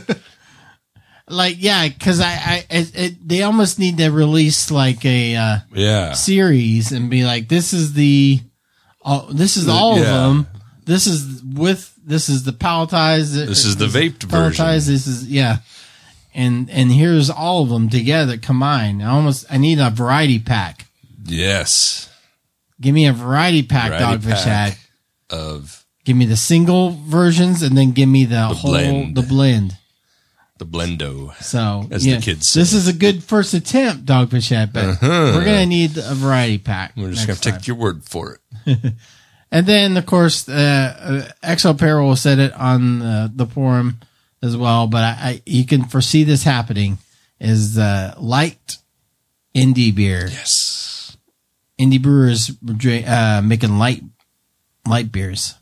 Like, yeah, because I, I, it, it, they almost need to release like a uh, Yeah. series and be like, this is the, oh, this is all Yeah. of them. This is with, this is the palletized. This is the vaped version. Palletized. This is yeah, and and here's all of them together combined. I almost, I need a variety pack. Yes. Give me a variety pack, Variety Dogfish pack Head. Of Give me the single versions and then give me the, The whole blend. the blend. the blendo. So As yeah, the kids say. this is a good first attempt, Dogfish Head, but Uh-huh. we're gonna need a variety pack. We're just going next to take time. your word for it. And then, of course, uh, uh, X L Payroll said it on uh, the forum as well, but I, I, you can foresee this happening. Is uh, light indie beer? Yes. Indie brewers uh, making light light beers.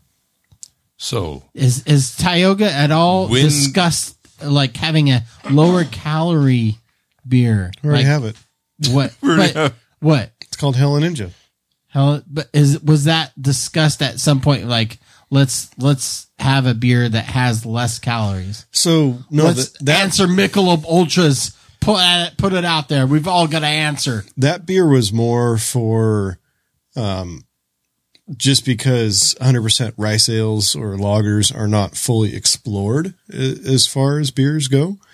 So Is is Tioga at all When- discussed like having a lower calorie beer? We already Like, have it. What? We already but- have- what? It's called Hell Ninja. Hell, but is was that discussed at some point? Like, let's let's have a beer that has less calories. So no, let's that, that answer Michelob Ultras. Put it, put it out there. We've all got to answer. that beer was more for, um, just because one hundred percent rice ales or lagers are not fully explored a- as far as beers go.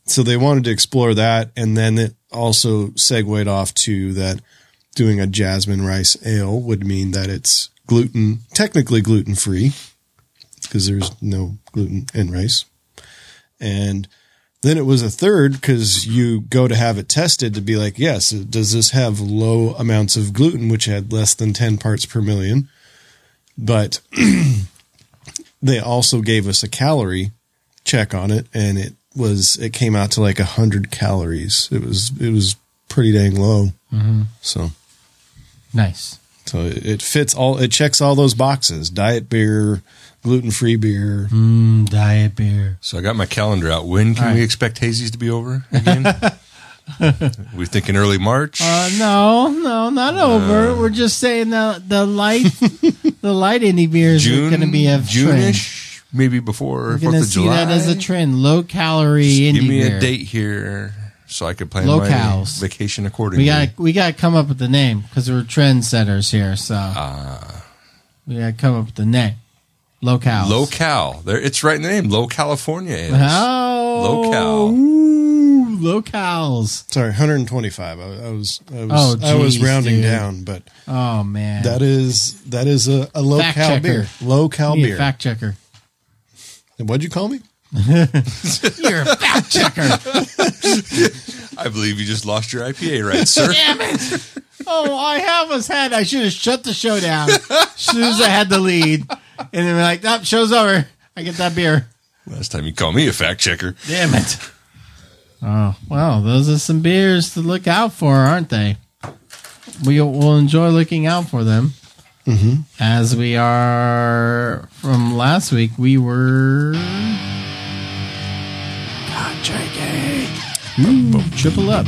so they wanted to explore that, and then it also segued off to that doing a jasmine rice ale would mean that it's gluten, technically gluten free, because there's no gluten in rice. And then it was a third because you go to have it tested to be like, yes, does this have low amounts of gluten, which had less than ten parts per million? But they also gave us a calorie check on it, and it was it came out to like a hundred calories. It was it was pretty dang low. Mm-hmm. So nice. So it, it fits all. It checks all those boxes: diet beer, gluten free beer, mm, diet beer. So I got my calendar out. When can All we right. expect hazies to be over again? We thinking early March? Uh, no, no, not over. We're just saying the the light the light indie beers are going to be a trend. June-ish, maybe before We're Fourth going to of see July. that as a trend. Low calorie Just indie give me beer. a date here so I could plan Low my cals. vacation accordingly. We got we got to come up with the name because we're trendsetters here. So uh, we got to come up with the name. Low cal. Low cal. There, it's right in the name. Low California ales. Oh, Low cal. Ooh, low cals. Sorry, one hundred twenty-five. I, I was I was Oh, I was geez, rounding dude. down, but Oh man, that is that is a, a low Fact cal checker. beer. Low cal Need a beer. fact checker. And what'd you call me? You're a fact checker. I believe you just lost your I P A rights, sir. Damn it! Oh, I almost had. I should have shut the show down as soon as I had the lead, and then we're like, "Oh, show's over. I get that beer." Last time you called me a fact checker. Damn it! Oh well, those are some beers to look out for, aren't they? We will enjoy looking out for them. Mm-hmm. As we are from last week, we were God drinking. Ooh, triple up.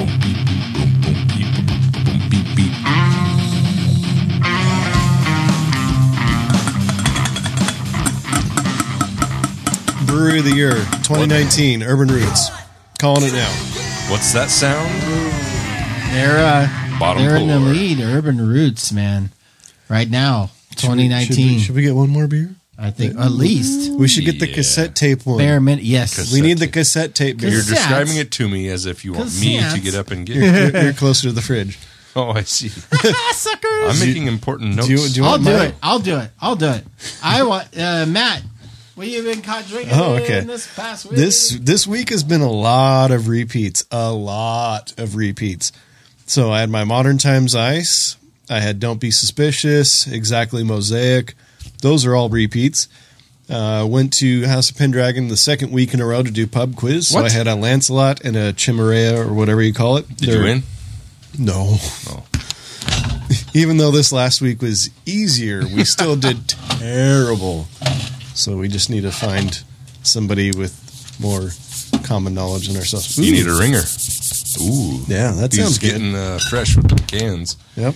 Brewery of the Year twenty nineteen, Urban Roots. Calling it now. What's that sound? They're uh, Bottom they're in the puller. lead. Urban Roots, man. Right now, twenty nineteen. Should we, should we get one more beer? I think at least We should get the Yeah. cassette tape one. bare minute. Yes, we need the cassette tape beer. You're Cassette. describing it to me as if you want me to Cassette. get up and get You're, it. you're, you're closer to the fridge. Oh, I see. suckers. I'm making important notes. Do you, do you I'll want do mine? it. I'll do it. I'll do it. I want uh, Matt. What you been caught drinking Oh, okay. in this past week? This this week has been a lot of repeats, a lot of repeats. So I had my Modern Times Ice. I had Don't Be Suspicious, Exactly Mosaic. Those are all repeats. Uh, went to House of Pendragon the second week in a row to do pub quiz. So What? I had a Lancelot and a Chimarea or whatever you call it. Did They're- you win? No. Oh. Even though this last week was easier, we still did terrible. So we just need to find somebody with more common knowledge than ourselves. You Ooh. need a ringer. Ooh. Yeah, that He's sounds good. getting uh, fresh with the cans. Yep.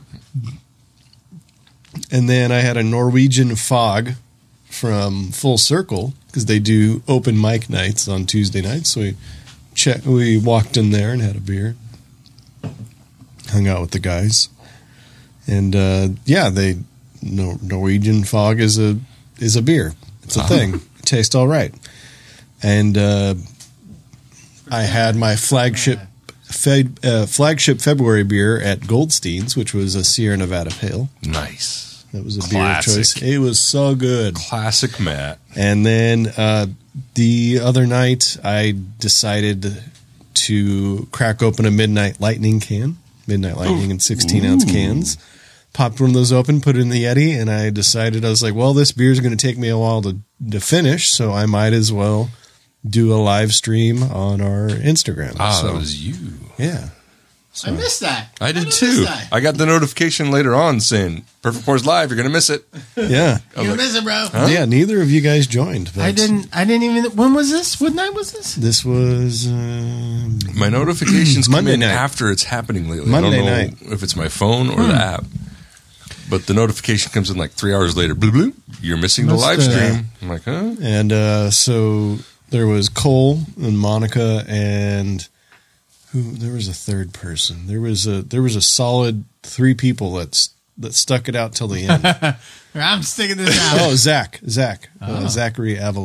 And then I had a Norwegian Fog from Full Circle because they do open mic nights on Tuesday nights. So we check, we walked in there and had a beer, hung out with the guys, and uh, yeah, they no, Norwegian Fog is a is a beer. It's a Uh-huh. thing. It tastes all right, and uh, I had my flagship. Fed, uh, flagship February beer at Goldstein's, which was a Sierra Nevada Pale. Nice. That was a Classic. beer of choice. It was so good. Classic Matt. And then uh, the other night, I decided to crack open a Midnight Lightning can. Midnight Lightning in sixteen ounce cans. Popped one of those open, put it in the Yeti, and I decided, I was like, well, this beer is going to take me a while to, to finish, so I might as well do a live stream on our Instagram. Ah, so, that was you. Yeah. I missed that. I did missed too. that. I got the notification later on saying Perfect Pours Live. You're gonna miss it. Yeah. I was You're like, missing, bro. Huh? Yeah, neither of you guys joined. but I didn't. I didn't even. When was this? What night was this? This was um, My notifications come Monday in night. after it's happening lately. Monday I don't know night. if it's my phone or the app. But the notification comes in like three hours later. Blue, blue. You're missing the Must, live uh, stream. I'm like, huh? And uh, so there was Cole and Monica and who? There was a third person. There was a there was a solid three people that's that stuck it out till the end. I'm sticking this out. Oh, Zach, Zach, uh, Zachary Avila.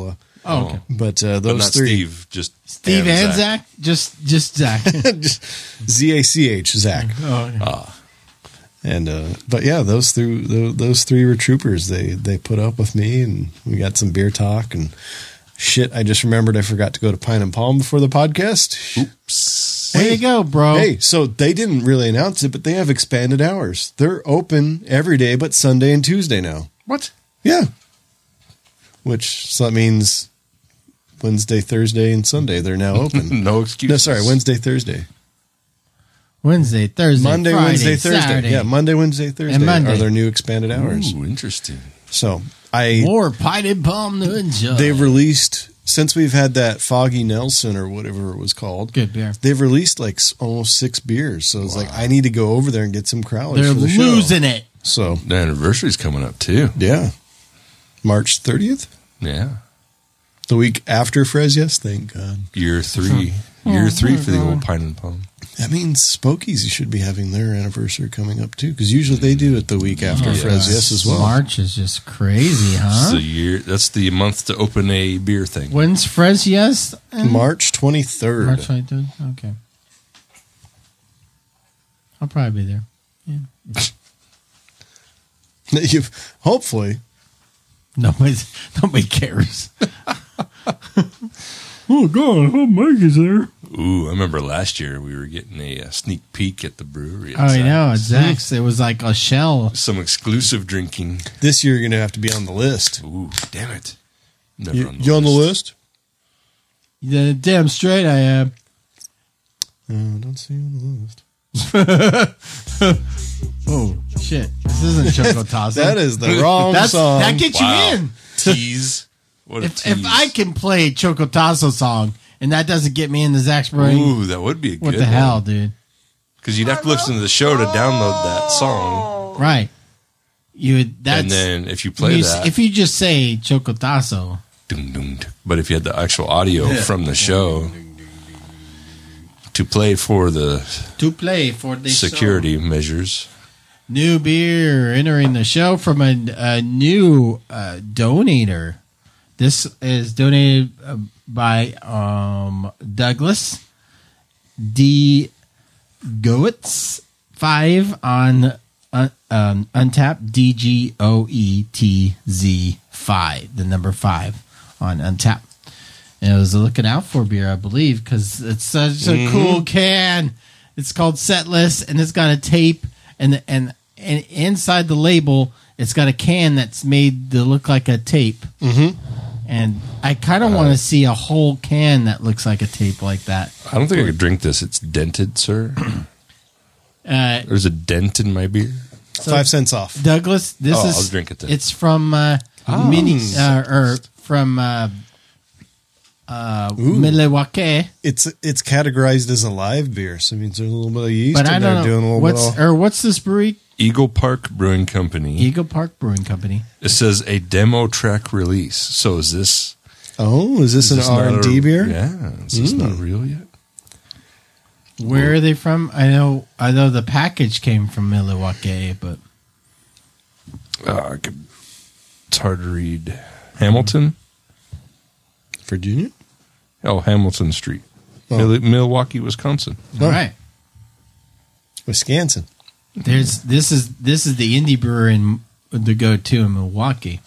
Oh, okay. But uh, But those not three. Steve, just Steve and Zach? Just just Zach. Just Z A C H, Zach. Oh, okay. Ah. And uh, but yeah, those three those, those three were troopers. They they put up with me, and we got some beer talk and shit. I just remembered I forgot to go to Pine and Palm before the podcast. Oops. Way to go, bro. Hey, so they didn't really announce it, but they have expanded hours. They're open every day but Sunday and Tuesday now. What? Yeah. Which so that means Wednesday, Thursday, and Sunday they're now open. No excuses. No, sorry, Wednesday, Thursday. Wednesday, Thursday, Monday, Friday, Wednesday, Thursday. Saturday. Yeah, Monday, Wednesday, Thursday And Monday. are their new expanded hours. Ooh, interesting. So I More Pine and Palm to enjoy. they've released since we've had that Foggy Nelson or whatever it was called. Good beer. They've released like s- almost six beers. So it's like I need to go over there and get some crowlers. They're for the show. losing it. So The anniversary's coming up too. yeah, March thirtieth, Yeah. the week after Frez. Yes, thank God. Year three. Year three for the old Pine and Palm. That means Spokies should be having their anniversary coming up too, because usually they do it the week after Oh, Frez. Yes, as well. March is just crazy, It's huh? the year. That's the month to open a beer thing. When's Frez Yes? March twenty third. March twenty-third? Okay. I'll probably be there. Yeah. You hopefully. Nobody, nobody cares. Oh, God. Oh, Mike is there. Ooh, I remember last year we were getting a, uh sneak peek at the brewery. at Oh, I know. Zach's. Zach's. It was like a shell. Some exclusive drinking. This year you're going to have to be on the list. Ooh, damn it. Never You, on the you on the list. list? Yeah, damn straight I am. Uh, I don't see you on the list. Oh, shit. This isn't Choco Tasso. That is the wrong That's, song. That gets Wow. you in. Tease. What a If, tease. if I can play Choco Tasso song and that doesn't get me into Zach's brain, Ooh, that would be a what good the one. hell, dude? Because you'd have to listen to the show to download that song. Right. You would, that's, And then if you play you- that. if you just say Choco Tasso, Dun, dun, dun. But if you had the actual audio from the show to play for the to play for the security show. measures. New beer entering the show from a, a new uh, donator. This is donated uh, by um, Douglas D. Goetz five on uh, um, Untapped. D G O E T Z five, the number five on Untapped. And it was a looking out for beer, I believe, because it's such a Mhm. cool can. It's called Setlist, and it's got a tape, and and and inside the label, it's got a can that's made to look like a tape. Mm-hmm. And I kind of want to see a whole can that looks like a tape like that. I don't think I could drink this. It's dented, sir. Uh, There's a dent in my beer. So- Five cents off. Douglas, this Oh, is I'll drink it then. It's from uh, Oh. mini uh, or from uh, uh, Ooh. Milwaukee. It's it's categorized as a live beer, so it means there's a little bit of yeast But in I there don't doing a know little what's bit of, or what's this brewery? Eagle Park Brewing Company. Eagle Park Brewing Company. It says a demo track release. So is this? Oh, is this an not R and D a- beer? Yeah. Is this Mm. not real yet? Where are they from? I know. I know the package came from Milwaukee, but Uh, I could, it's hard to read. Hamilton? Virginia? Oh, Hamilton Street. Oh. Mil- Milwaukee, Wisconsin. all right. Wisconsin. There's this is this is the indie brewer in the go to in Milwaukee.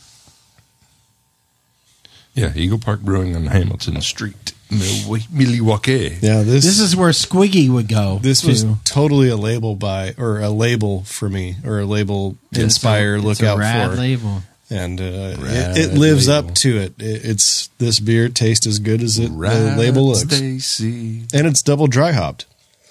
Yeah, Eagle Park Brewing on Hamilton Street, Mil- Milwaukee. Yeah, this This is where Squiggy would go. this to. was totally a label by or a label for me or a label It's a- inspire it's look a out rad for. label. And uh, Rad it, it lives label. up to it. it. It's this beer tastes as good as it the Right, label looks, Stacy. and it's double dry hopped.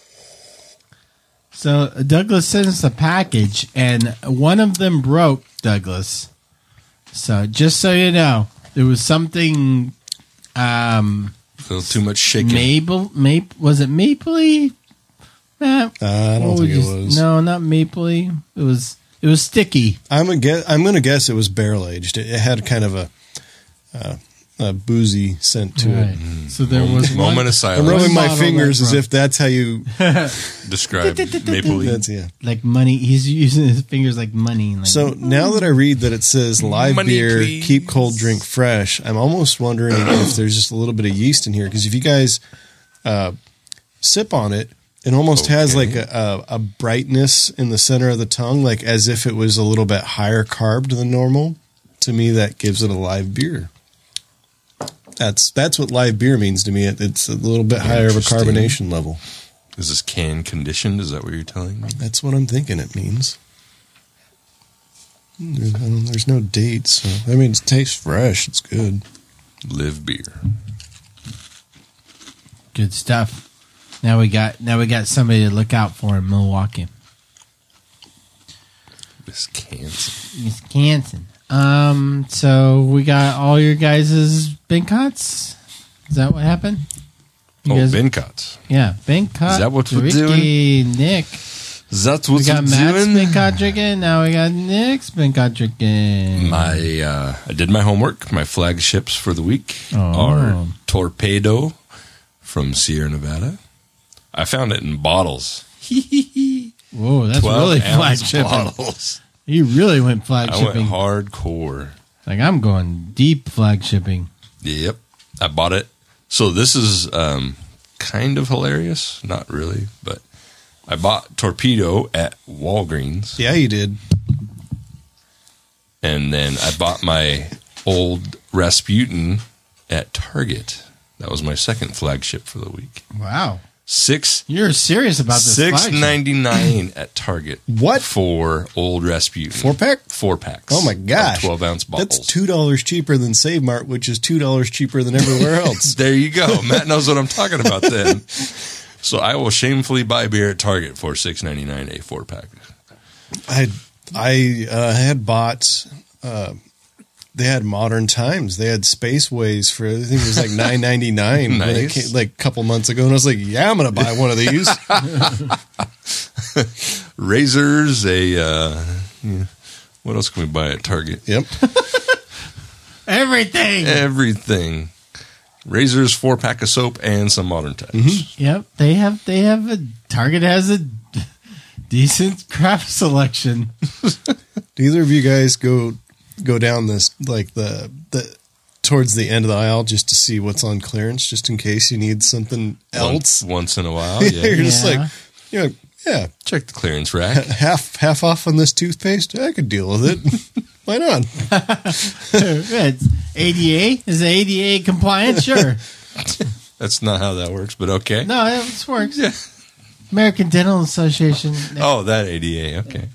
So Douglas sent us a package, and one of them broke, Douglas. So just so you know, there was something. Um, A little too much shaking. Maple, maple, was it mapley? Eh, Uh, I what don't would think it you- was. No, not mapley. It was. It was sticky. I'm a guess, I'm going to guess it was barrel aged. It, it had kind of a uh, uh, boozy scent to Right. it. So there was moment one- of silence. I'm rubbing my model fingers that as broke. if that's how you Describe Maple Leaf. That's yeah. Like money. He's using his fingers like money. Like, So now that I read that it says live Money, beer, please. keep cold, drink fresh, I'm almost wondering if there's just a little bit of yeast in here. Because if you guys uh, sip on it, it almost has Okay. like a, a, a brightness in the center of the tongue, like as if it was a little bit higher carbed than normal. To me, that gives it a live beer. That's that's what live beer means to me. It, it's a little bit higher of a Interesting. carbonation level. Is this can conditioned? Is that what you're telling me? That's what I'm thinking it means. There's, I don't- there's no date, so I mean, it tastes fresh. It's good. Live beer. good stuff. Now we got now we got somebody to look out for in Milwaukee. Wisconsin. Wisconsin. Um. So we got all your guys' Bencots. Is that what happened? You Oh, guys- Bencots. Yeah, Bencott. Is that what we're Ricky, Nick. That's We what got we're Matt's doing. Bencott drinking. Now we got Nick's Bencott drinking. My, uh, I did my homework. My flagships for the week Oh. are Torpedo from Sierra Nevada. I found it in bottles. Whoa, that's twelve really ounce flag shipping. bottles. You really went flag I shipping. went hardcore. Like I'm going deep flag shipping. Yep. I bought it. So this is um, kind of hilarious. Not really, but I bought Torpedo at Walgreens. Yeah, you did. And then I bought my old Rasputin at Target. That was my second flagship for the week. Wow. Six. You're serious about this Six flagship. ninety nine at Target. What for old Rasputin? Four pack? Four packs. Oh my gosh! Twelve ounce bottles. That's two dollars cheaper than Save Mart, which is two dollars cheaper than everywhere else. There you go. Matt knows what I'm talking about. Then, so I will shamefully buy beer at Target for six ninety nine a four pack. I I uh, had bought. Uh, they had Modern Times. They had Spaceways for I think it was like nine ninety nine Nice. like a couple months ago, and I was like, "Yeah, I'm going to buy one of these." Razors, a uh, yeah. What else can we buy at Target? Yep, Everything. everything. Razors, four pack of soap, and some Modern Times. Yep, they have they have a Target has a decent craft selection. Do either of you guys go go down this like the the towards the end of the aisle just to see what's on clearance, just in case you need something else? Once, once in a while, yeah. You're just Yeah. like, you know, yeah, Check the clearance rack. half half off on this toothpaste. I could deal with it. Why not? It's A D A is it A D A compliant? Sure. That's not how that works, but okay. No, it works. Yeah. American Dental Association. Oh, that A D A. Okay.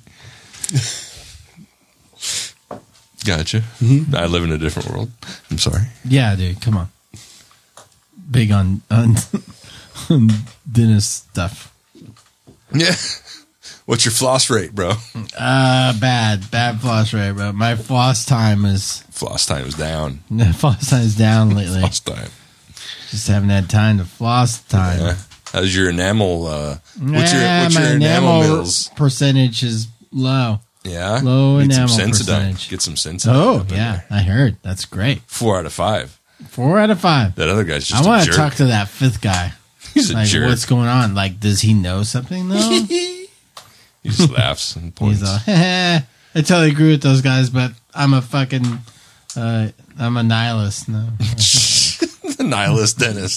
Gotcha. Mm-hmm. I live in a different world. I'm sorry. Yeah, dude, come on. Big on on, on dentist stuff. Yeah. What's your floss rate, bro? Uh bad, bad floss rate, bro. My floss time is Floss time is down. floss time is down lately. Floss time. Just haven't had time to floss time. Yeah. How's your enamel? Uh, what's your Nah, what's my your enamel, enamel mills? percentage is low. Yeah. Low Get some enamel Sensodyne. percentage. Get some Sensodyne. Oh up in yeah, there. I heard. That's great. Four out of five. Four out of five. That other guy's just I a want jerk. to talk to that fifth guy. He's a Like, jerk. what's going on? Like, does he know something though? He just laughs and points. He's all, I totally agree with those guys, but I'm a fucking, uh, I'm a nihilist. No, The nihilist dentist.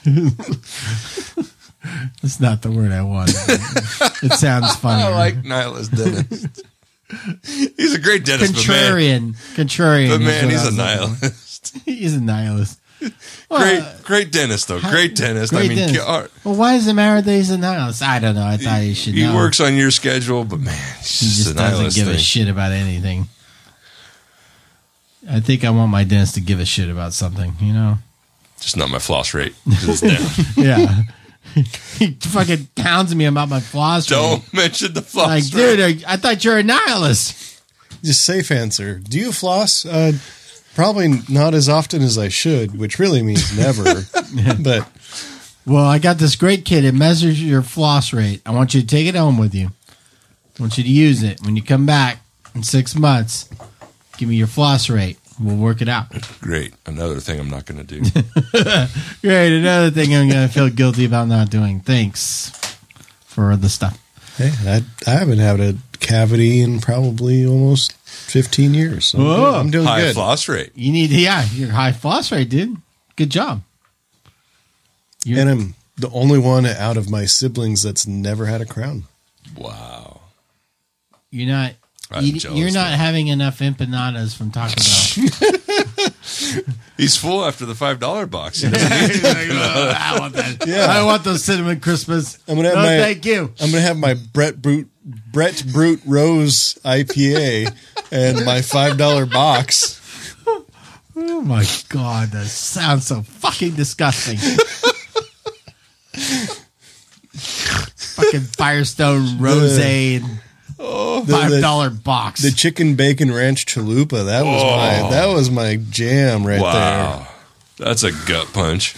that's not the word I wanted. It sounds funny. I like nihilist dentist. He's a great dentist, but man, contrarian. Contrarian. but is man, what he's I a was looking nihilist. for. He's a nihilist. Well, Great, great dentist though. Great dentist. I great mean, dentist. God, Well, why does it matter that he's a nihilist? I don't know. I thought he should he know. works on your schedule, but man, he's He just, just a doesn't nihilist give thing. a shit about anything. I think I want my dentist to give a shit about something, you know? Just not my floss rate. 'Cause it's down. Yeah. He fucking pounds me about my floss rate. Don't mention the floss Like, rate. dude, I, I thought you were a nihilist. Just safe answer. Do you floss? Uh, probably not as often as I should, which really means never. But Well, I got this great kit. It measures your floss rate. I want you to take it home with you. I want you to use it. When you come back in six months, give me your floss rate. We'll work it out. Great. Another thing I'm not going to do. Great. Another thing I'm going to feel guilty about not doing. Thanks for the stuff. Hey, I, I haven't had a cavity in probably almost fifteen years. So I'm, Whoa. doing, I'm doing High good. floss rate. You need, yeah, you're high floss rate, dude. Good job. You're, And I'm the only one out of my siblings that's never had a crown. Wow. You're not. I'm You, jealous you're not now. having enough empanadas from Taco Bell. He's full after the five dollar box. He doesn't need I want that. Yeah. I want those cinnamon Christmas. I'm gonna have no, my thank you. I'm gonna have my Brett Brute Brett Brute Rose I P A and my five dollar box. Oh my god, that sounds so fucking disgusting. Fucking Firestone Rose and The- five dollar the- box. The chicken bacon ranch chalupa. That was Oh. my that was my jam right Wow. That's a gut punch.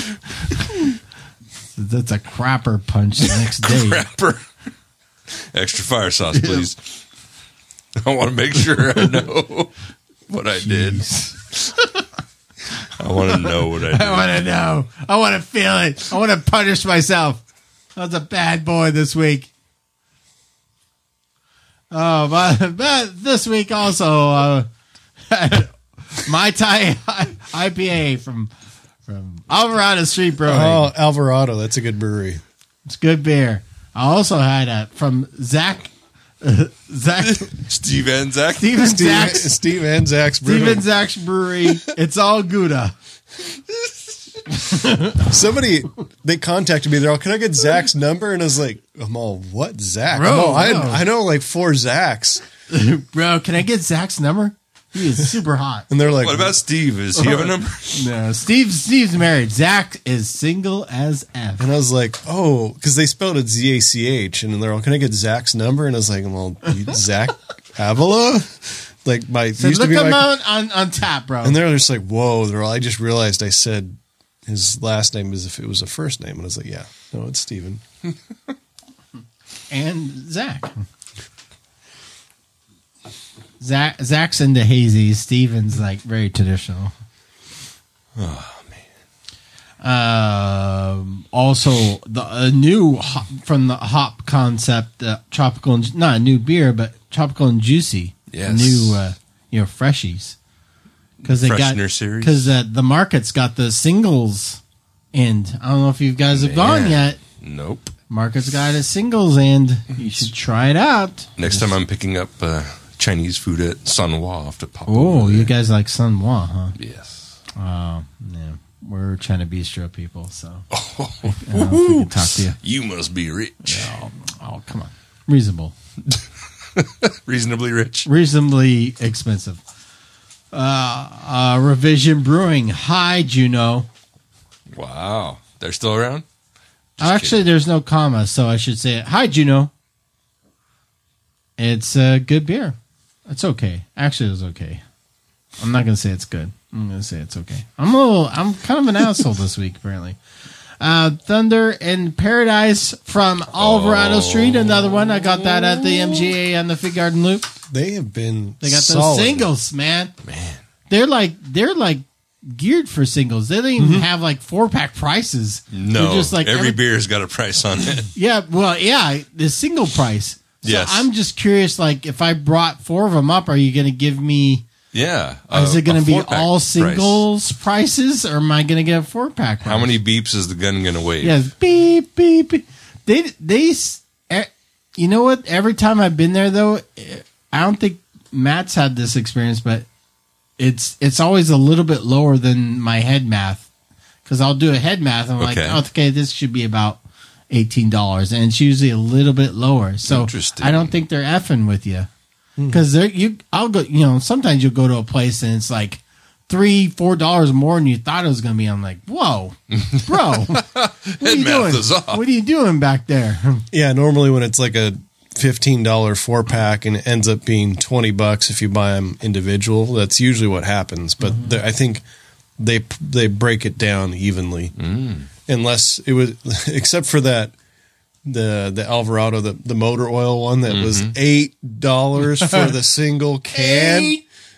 That's a crapper punch the next day. Crapper. Extra fire sauce, please. I want to make sure I know what I did. I want to know what I did. I want to know. I want to feel it. I want to punish myself. I was a bad boy this week. Oh, but, but this week also, uh, Mai Tai I P A from from Alvarado Street Brewing. there. Oh, Alvarado, that's a good brewery. It's good beer. I also had a from Zach. Uh, Zach Steve Anzac. Steven Steve, Zach's Steve and Zach's brewery. Steven Zach's brewery. It's all Gouda. Somebody they contacted me. They're all, "Can I get Zach's number?" And I was like, "I'm all what Zach? Bro, I'm all, I no. I know like four Zachs." Bro, can I get Zach's number? He is super hot. And they're like, What about Steve? Does he have a number? No, Steve. Steve's married. Zach is single as F. And I was like, "Oh," because they spelled it Z A C H, and they're all, "Can I get Zach's number?" And I was like, "Well, you- Zach Avila, like my So used to look be him my." on, on on tap, bro. And they're just like, "Whoa!" They're all, I just realized I said his last name as if it was a first name, and I was like, "Yeah, no, it's Steven." And Zach. Zach Zach's into hazy. Steven's like very traditional. Oh, Um, also, the a new hop, from the hop concept, uh, tropical, and, not a new beer, but tropical and juicy. Yes. New, uh, you know, freshies. Because they got Freshener series. because uh, the market's got the singles end. I don't know if you guys have gone Man. yet. Nope. Market's got a singles end. You should try it out. Next time I'm picking up uh, Chinese food at Sunwa, I'll have to pop Oh, over you there. guys like Sun Wa, huh? Yes. Oh, yeah. We're China Bistro people, so I don't know if we can talk to you. You must be rich. Oh, oh, come on. Reasonable. Reasonably rich. Reasonably expensive. Uh, uh, Revision Brewing. Hi, Juno. Wow. They're still around? Actually, there's no comma, so I should say it. Hi, Juno. It's a good beer. It's okay. Actually, it was okay. I'm not going to say it's good. I'm going to say it's okay. I'm a little, I'm kind of an asshole this week, apparently. Uh, Thunder in Paradise from Alvarado Oh. Street. Another one. I got that at the M G A on the Fig Garden Loop. They have been They got solid. those singles, man. Man. They're like, they're like geared for singles. They don't even Mm-hmm. have like four pack prices. No. They're just like every beer's got a price on it. Yeah, well, yeah, the single price. So Yes. I'm just curious, like, if I brought four of them up, are you going to give me? Yeah. is a- it going a to be four-pack all price. singles prices, or am I going to get a four pack? How many beeps is the gun going to wave? Yeah, beep beep. beep. They they, s- eh, you know what? Every time I've been there, though, eh, I don't think Matt's had this experience, but it's it's always a little bit lower than my head math, because I'll do a head math and I'm Okay. like, oh, okay, this should be about eighteen dollars, and it's usually a little bit lower. So Interesting. I don't think they're effing with you, because there you I'll go. You know, sometimes you'll go to a place and it's like three, four dollars more than you thought it was going to be. I'm like, whoa, bro, what are Head you math doing? is off. What are you doing back there? Yeah, normally when it's like a fifteen dollar four pack and it ends up being twenty bucks if you buy them individual, that's usually what happens. But Mm-hmm. the- I think they they break it down evenly, Mm. unless it was except for that the the Alvarado the the motor oil one that was Mm-hmm. eight dollars for the single can. Eight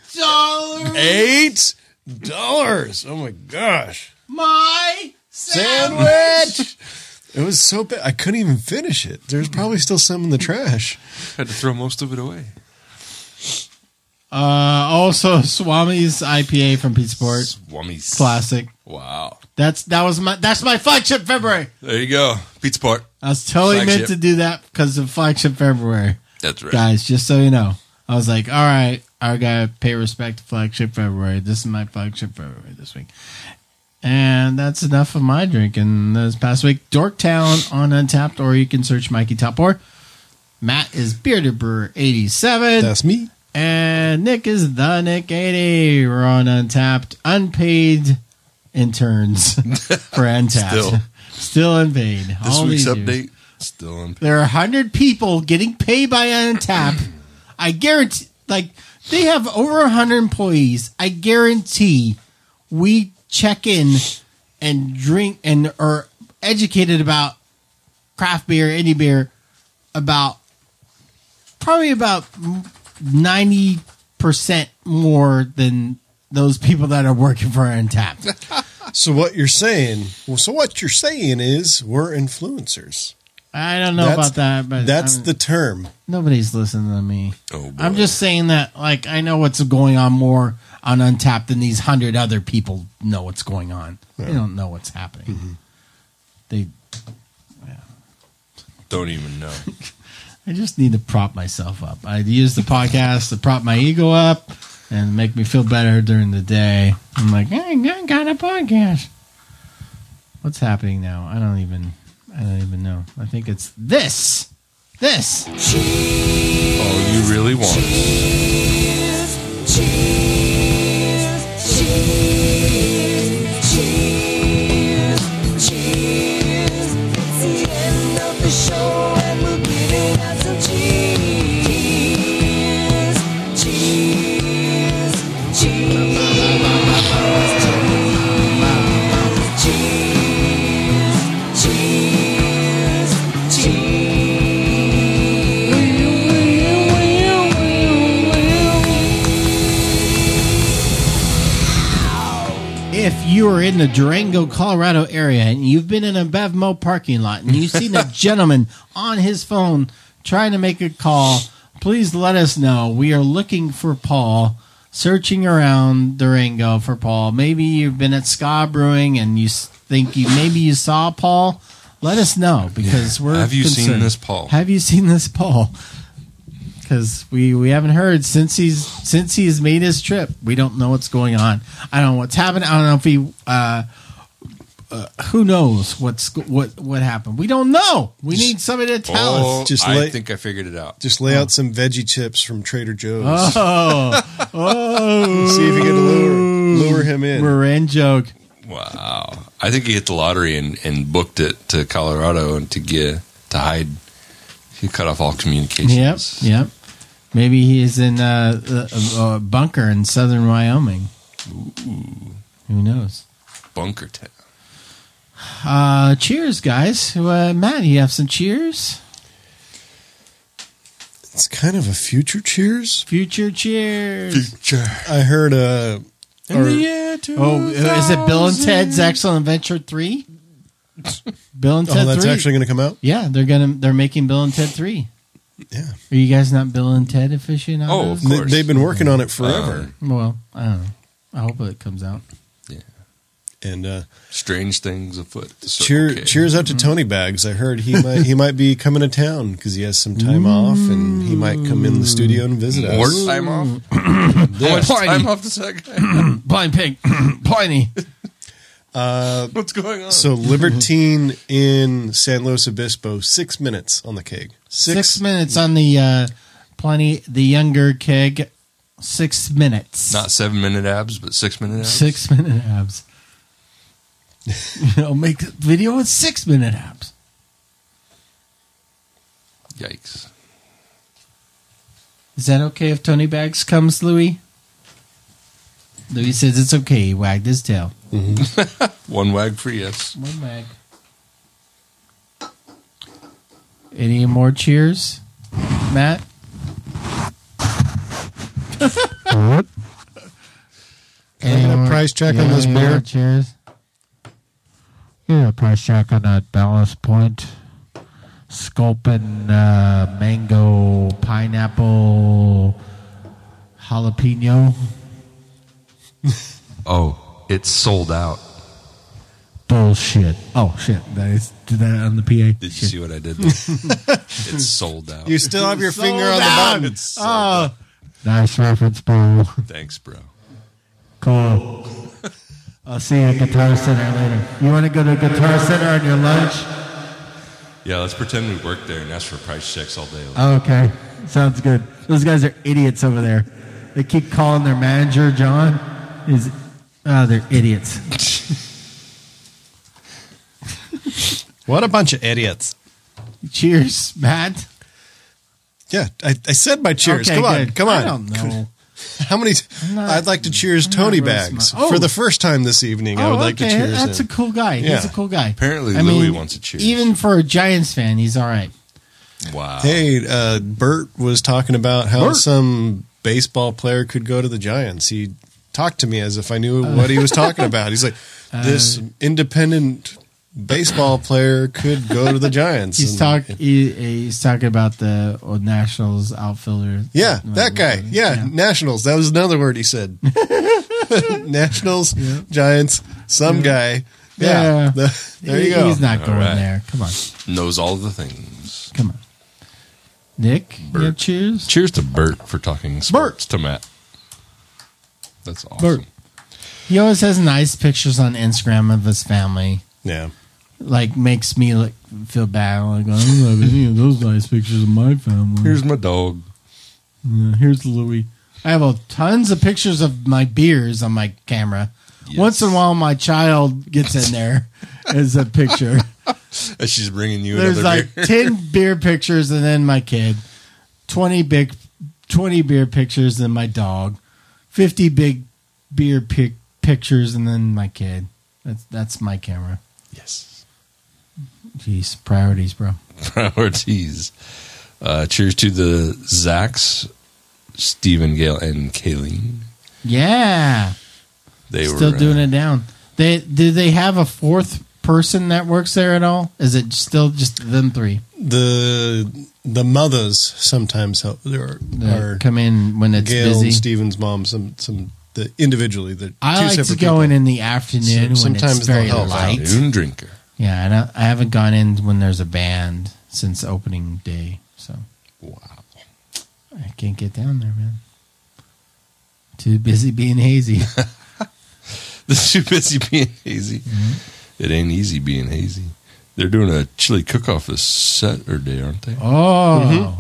dollars. Eight dollars. Oh my gosh. My sandwich. Sandwich. It was so bad. I couldn't even finish it. There's probably still some in the trash. Had to throw most of it away. Uh, also, Swami's I P A from Pizza Port. Swami's Classic. Wow. That's that was my that's my flagship February. There you go. Pizza Port. I was totally Flagship. meant to do that because of flagship February. That's right. Guys, just so you know. I was like, all right, I gotta pay respect to flagship February. This is my flagship February this week. And that's enough of my drinking this past week. Dorktown on Untapped, or you can search Mikey Topor. Matt is Bearded Brewer eighty-seven. That's me. And Nick is the Nick eighty. We're on Untapped. Unpaid interns for Untapped. Still. Still unpaid. This All week's these update, years. still unpaid. There are one hundred people getting paid by Untapped. I guarantee, like, they have over one hundred employees. I guarantee we check in and drink and are educated about craft beer, indie beer, about probably about ninety percent more than those people that are working for Untapped. So what you're saying? Well, so what you're saying is we're influencers. I don't know That's- about that, but that's I'm- the term. Nobody's listening to me. Oh, boy. I'm just saying that, like, I know what's going on more on Untapped than these hundred other people know what's going on. They don't know what's happening. Mm-hmm. They, Don't even know. I just need to prop myself up. I use the podcast to prop my ego up and make me feel better during the day. I'm like, hey, I got a podcast. What's happening now? I don't even. I don't even know. I think it's this. This. Oh, you really want it. If you are in the Durango, Colorado area and you've been in a BevMo parking lot and you've seen a gentleman on his phone trying to make a call, please let us know. We are looking for Paul, searching around Durango for Paul. Maybe you've been at Ska Brewing and you s- think you maybe you saw Paul. Let us know because Yeah. we're Have you seen concerned. this Paul? Have you seen this Paul? Because we, we haven't heard since he's since he's made his trip. We don't know what's going on. I don't know what's happening. I don't know if he. Uh, uh, who knows what's what what happened? We don't know. We Just- need somebody to tell Oh, us. Just I lay- think I figured it out. Just lay out some veggie chips from Trader Joe's. Oh, oh! See if you can lure, lure him in. Moran joke. Wow. I think he hit the lottery and, and booked it to Colorado and to get to hide. He cut off all Yep, communications. yep. Maybe he's in uh, a, a bunker in southern Wyoming. Ooh, Who knows? Bunker Town. Uh, cheers, guys. Uh, Matt, you have some cheers? It's kind of a future cheers. Future cheers. Future. I heard uh, In or- the year Oh, is it Bill and Ted's Excellent Adventure three? Bill and Ted oh, that's three. actually going to come out. Yeah, they're gonna they're making Bill and Ted three. Yeah, Are you guys not Bill and Ted aficionados? Oh, of They- course. they've been working on it forever. Um, Well, I don't know. I hope it comes out. And uh, Strange things afoot. at the Circle cheer, K. cheers out to Tony Bags. I heard he might he might be coming to town because he has some time off, and he might come in the studio and visit More us. time off? How much time off does that guy? Blind pig, Pliny. Uh, What's going on? so Libertine in San Luis Obispo, six minutes on the keg. Six, minutes on the uh, Pliny, the younger keg. Six minutes. Not seven minute abs, but six minute abs. Six minute abs. I'll make a video with six minute abs. Yikes. Is that okay if Tony Bags comes, Louis? Louis says it's okay. He wagged his tail. One wag for yes. One wag. Any more cheers, Matt? price check on Yeah, this yeah, beer? Cheers. Yeah, price check on that Ballast Point Sculpin uh, mango pineapple jalapeno. Oh, it's sold out. Bullshit. Oh shit! Did I do that on the P A? Did you see what I did there? It's sold out. You still have your Sold finger on the out. button. It's sold Oh, out. nice reference, bro. Thanks, bro. Cool. I'll see you at Guitar Center later. You want to go to Guitar Center on your lunch? Yeah, let's pretend we work there and ask for price checks all day. Oh, okay. Sounds good. Those guys are idiots over there. They keep calling their manager, John. Is oh, they're idiots. What a bunch of idiots. Cheers, Matt. Yeah, I, I said my cheers. Okay, come on, good. come on. I don't know. How many? not- I'd like to cheers I'm not Tony really Bags smart. Oh. for the first time this evening. I would like okay. to cheers That's him. a cool guy. Yeah. He's a cool guy. Apparently, I Louis mean, wants a cheers. Even for a Giants fan, he's all right. Wow. Hey, uh, Bert was talking about how Bert. some baseball player could go to the Giants. He talked to me as if I knew what he was talking about. He's like, this Uh, independent baseball player could go to the Giants. He's And- talk. He, he's talking about the uh, Nationals outfielder. Yeah, that guy. Yeah, Nationals. That was another word he said. Nationals, Giants, some guy. Yeah, Yeah. the- there you He- go. He's not All going right. there. Come on, Knows all the things. come on. Nick, you have cheers. Cheers to Bert for talking sports to Matt. That's awesome. Bert. He always has nice pictures on Instagram of his family. Yeah. Like makes me like feel bad. Like I don't have any of those nice pictures of my family. Here's my dog. Yeah, here's Louis. I have a, tons of pictures of my beers on my camera. Once in a while, my child gets in there as a picture. As she's bringing you There's another like beer. ten beer pictures, and then my kid. Twenty big, twenty beer pictures, and my dog. Fifty big beer pic- pictures, and then my kid. That's that's my camera. Yes. Jeez, priorities, bro. Priorities. Uh, cheers to the Zachs, Stephen, Gale, and Kayleen. Yeah, They still were doing uh, it down. They do they have a fourth person that works there at all? Is it still just them three? The the mothers sometimes help. There That are come in when it's Gail busy. and Stephen's mom. Some some the individually. The I two like to separate go people. in in the afternoon So- when sometimes it's they'll very help out. light. Noon drinker. Yeah, I, don't, I haven't gone in when there's a band since opening day, so Wow. I can't get down there, man. Too busy being hazy. They're too busy being hazy. Mm-hmm. It ain't easy being hazy. They're doing a chili cook-off this Saturday, aren't they? Oh,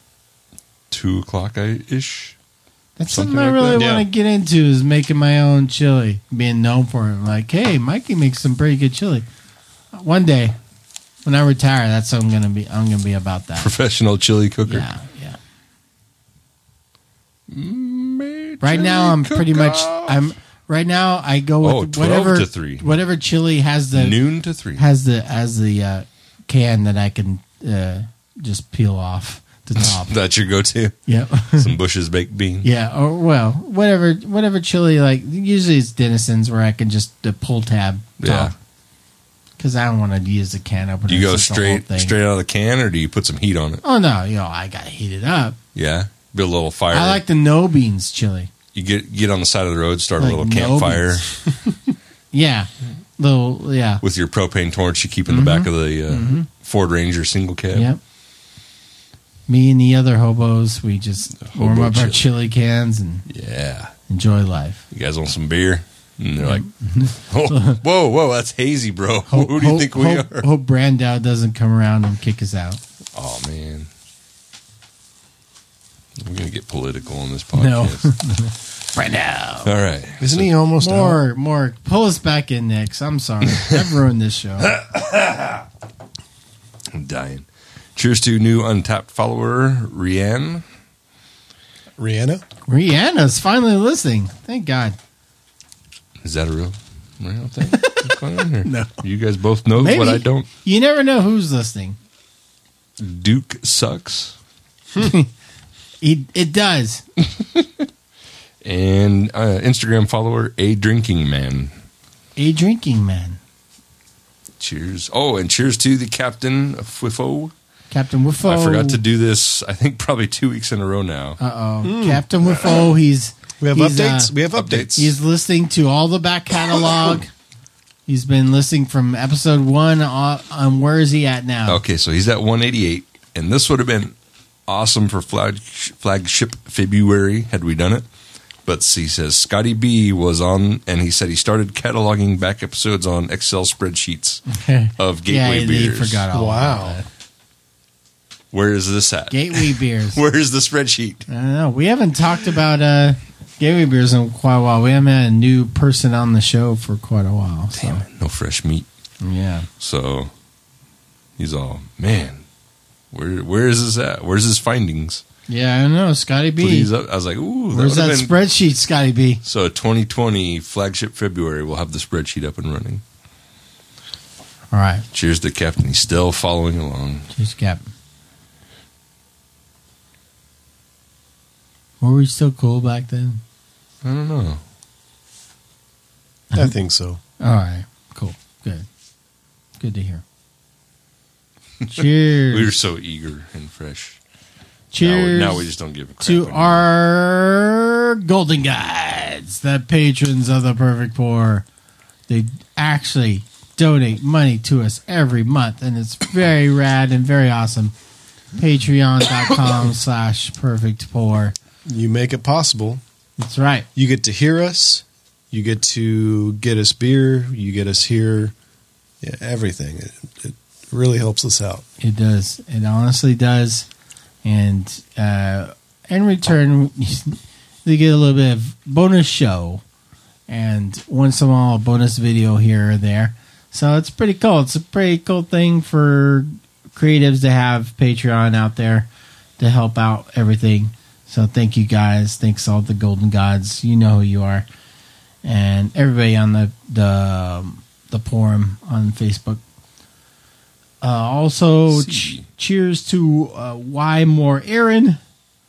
Two o'clock ish. that's Something something, I like really that. want to get into is making my own chili, being known for it. Like, hey, Mikey makes some pretty good chili. One day, when I retire, that's what I'm gonna be. I'm gonna be about that. Professional chili cooker. Yeah, yeah. Right now, I'm pretty much. I'm right now. I go with Oh, twelve whatever to three. whatever chili has the Noon to three. has the has the uh, can that I can uh, just peel off the top. That's your go-to. Yep. Some Bush's baked bean. Yeah, or well, whatever whatever chili like. Usually it's Denison's where I can just uh, pull tab Yeah. top because I don't want to use the can opener. Do you go It's just the whole straight thing. straight out of the can, or do you put some heat on it? Oh no, you know I got to heat it up. Yeah, build a little fire. I like the no beans chili. You get get on the side of the road, start Like a little no campfire Yeah, little yeah. with your propane torch you keep in the back of the uh, Mhm. Ford Ranger single cab. Yep. Me and the other hobos, we just warm Hobo up our chili. chili cans and Yeah. enjoy life. You guys want some beer? And they're like, oh, whoa, whoa, that's hazy, bro. Who do you hope, think we hope, are? Hope Brandow doesn't come around and kick us out. Oh, man. We're going to get political on this No. podcast. Brandow. All right. Isn't he almost more? More. Pull us back in, Nick. I'm sorry. I've ruined this show. I'm dying. Cheers to new untapped follower, Rianne. Rihanna? Rihanna's finally listening. Thank God. Is that a real, real thing? What's going on here? No. You guys both know Maybe. what I don't. You never know who's listening. Duke sucks. It, it does. And uh, Instagram follower, A Drinking Man. A Drinking Man. Cheers. Oh, and cheers to the Captain of Whiffo. Captain Whiffo. I forgot to do this, I think, probably two weeks in a row now. Uh-oh. Mm. Captain Whiffo, he's... We have he's, updates. Uh, we have updates. He's listening to all the back catalog. He's been listening from episode one on, on where is he at now? Okay, so he's at one eighty-eight, and this would have been awesome for flag, flagship February had we done it. But he says Scotty B was on, and he said he started cataloging back episodes on Excel spreadsheets of Gateway yeah, beers. He forgot all wow. about that. Where is this at? Gateway beers. Where is the spreadsheet? I don't know. We haven't talked about uh, Gateway beers in quite a while. We haven't had a new person on the show for quite a while. So. Damn it, no fresh meat. Yeah. So he's all, man, where where is this at? Where's his findings? Yeah, I don't know. Scotty B. Please, I was like, ooh. Where's that, that been... spreadsheet, Scotty B? So twenty twenty flagship February, we'll have the spreadsheet up and running. All right. Cheers to Captain. He's still following along. Cheers, Captain. Were we still cool back then? I don't know. I think so. All right. Cool. Good. Good to hear. Cheers. We were so eager and fresh. Cheers. Now, now we just don't give a crap to anymore. our golden guides, the patrons of the Perfect Pour. They actually donate money to us every month, and it's very rad and very awesome. Patreon.com slash Perfect Pour. You make it possible. That's right. You get to hear us. You get to get us beer. You get us here. Yeah, everything. It, it really helps us out. It does. It honestly does. And uh, in return, they get a little bit of bonus show and once in a while a bonus video here or there. So it's pretty cool. It's a pretty cool thing for creatives to have Patreon out there to help out everything. So thank you guys. Thanks all the golden gods. You know who you are. And everybody on the the, um, the forum on Facebook. Uh, also, ch- cheers to uh, Y More Aaron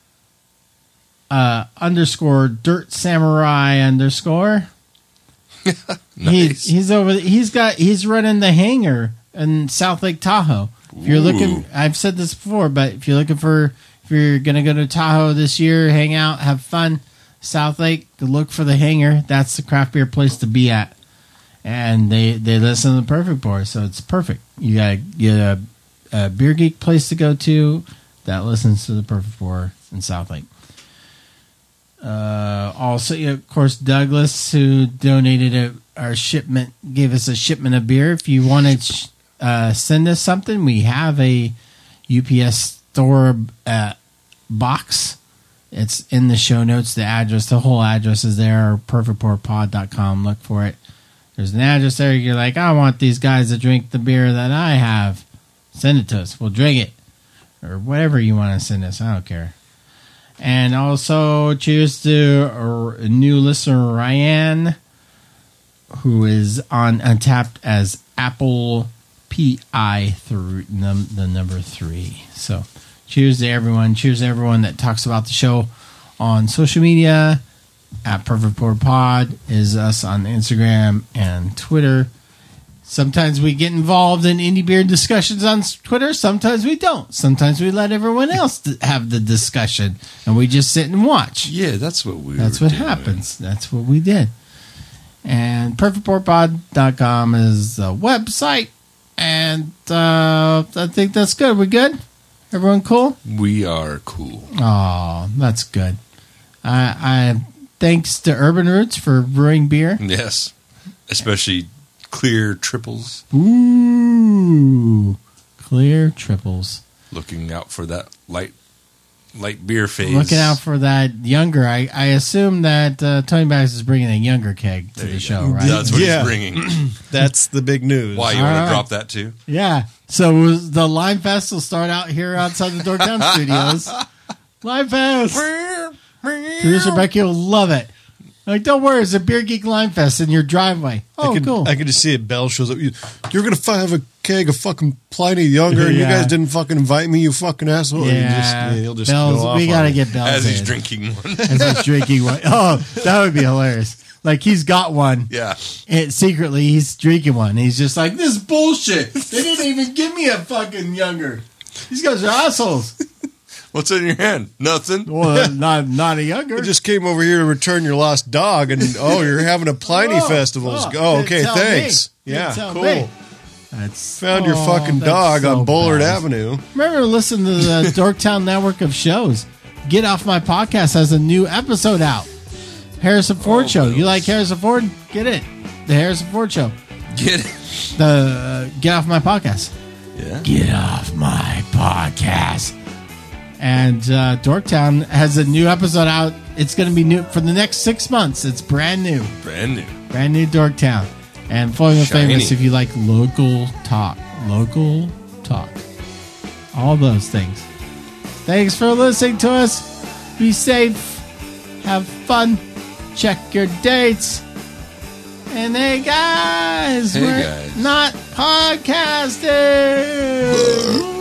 uh, underscore Dirt Samurai underscore. Nice. He's he's over. He's got he's running the hangar in South Lake Tahoe. If you're Ooh. looking, I've said this before, but if you're looking for, if you're gonna go to Tahoe this year, hang out, have fun, South Lake, look for the hangar. That's the craft beer place to be at. And they, they listen to the Perfect Pour, so it's perfect. You got to get a, a beer geek place to go to that listens to the Perfect Pour in South Lake. Uh, also, you know, of course, Douglas, who donated a, our shipment, gave us a shipment of beer. If you want to sh- uh, send us something, we have a U P S store uh, box. It's in the show notes. The address, the whole address is there, perfect pour pod dot com. Look for it. There's an address there. You're like, I want these guys to drink the beer that I have. Send it to us. We'll drink it. Or whatever you want to send us. I don't care. And also, cheers to a new listener, Ryan, who is on Untapped as Apple P I through num- the number three. So, cheers to everyone. Cheers to everyone that talks about the show on social media. At Perfect Pour Pod is us on Instagram and Twitter. Sometimes we get involved in indie beer discussions on Twitter. Sometimes we don't. Sometimes we let everyone else have the discussion and we just sit and watch. Yeah, that's what we. That's were what doing. happens. That's what we did. And perfect pour pod dot com is the website. And uh, I think that's good. We good? Everyone cool? We are cool. Oh, that's good. I, I thanks to Urban Roots for brewing beer. Yes, especially clear triples. Ooh, clear triples. Looking out for that light, light beer phase. Looking out for that younger. I, I assume that uh, Tony Bass is bringing a younger keg to There the you show, go. right? That's what Yeah. he's bringing. That's the big news. Why you All want right. to drop that too? Yeah. So was the Lime Fest will start out here outside the Dorktown Studios. Lime Fest. Producer Becky will love it. Like, don't worry, it's a Beer Geek Line Fest in your driveway. Oh, I could, cool. I could just see it. Bell shows up. You, you're going to have a keg of fucking Pliny the Younger, and you Yeah. guys didn't fucking invite me, you fucking asshole. And Yeah. he just, yeah, he'll just Bells, go off we on gotta it. get Bells As he's in. drinking one. As he's drinking one. Oh, that would be hilarious. Like, he's got one. Yeah. And secretly, he's drinking one. He's just like, this is bullshit. They didn't even give me a fucking Younger. These guys are assholes. What's in your hand? Nothing. Well, not not a Younger. I just came over here to return your lost dog, and oh, you're having a Pliny Oh, festival. oh, Oh, didn't okay, tell thanks. me. Yeah, Didn't tell cool. me. That's Found your oh, fucking that's dog so on Bullard bad. Avenue. Remember, listen to the Dorktown Network of shows. Get Off My Podcast has a new episode out. Harrison Ford Oh, Show. nice. You like Harrison Ford? Get it. The Harrison Ford Show. Get it. The uh, Get Off My Podcast. Yeah. Get Off My Podcast. And uh, Dorktown has a new episode out. It's going to be new for the next six months. It's brand new. Brand new. Brand new Dorktown. And Flowing with Shiny. Famous if you like local talk. Local talk. All those things. Thanks for listening to us. Be safe. Have fun. Check your dates. And hey, guys. Hey, we're guys. not podcasting.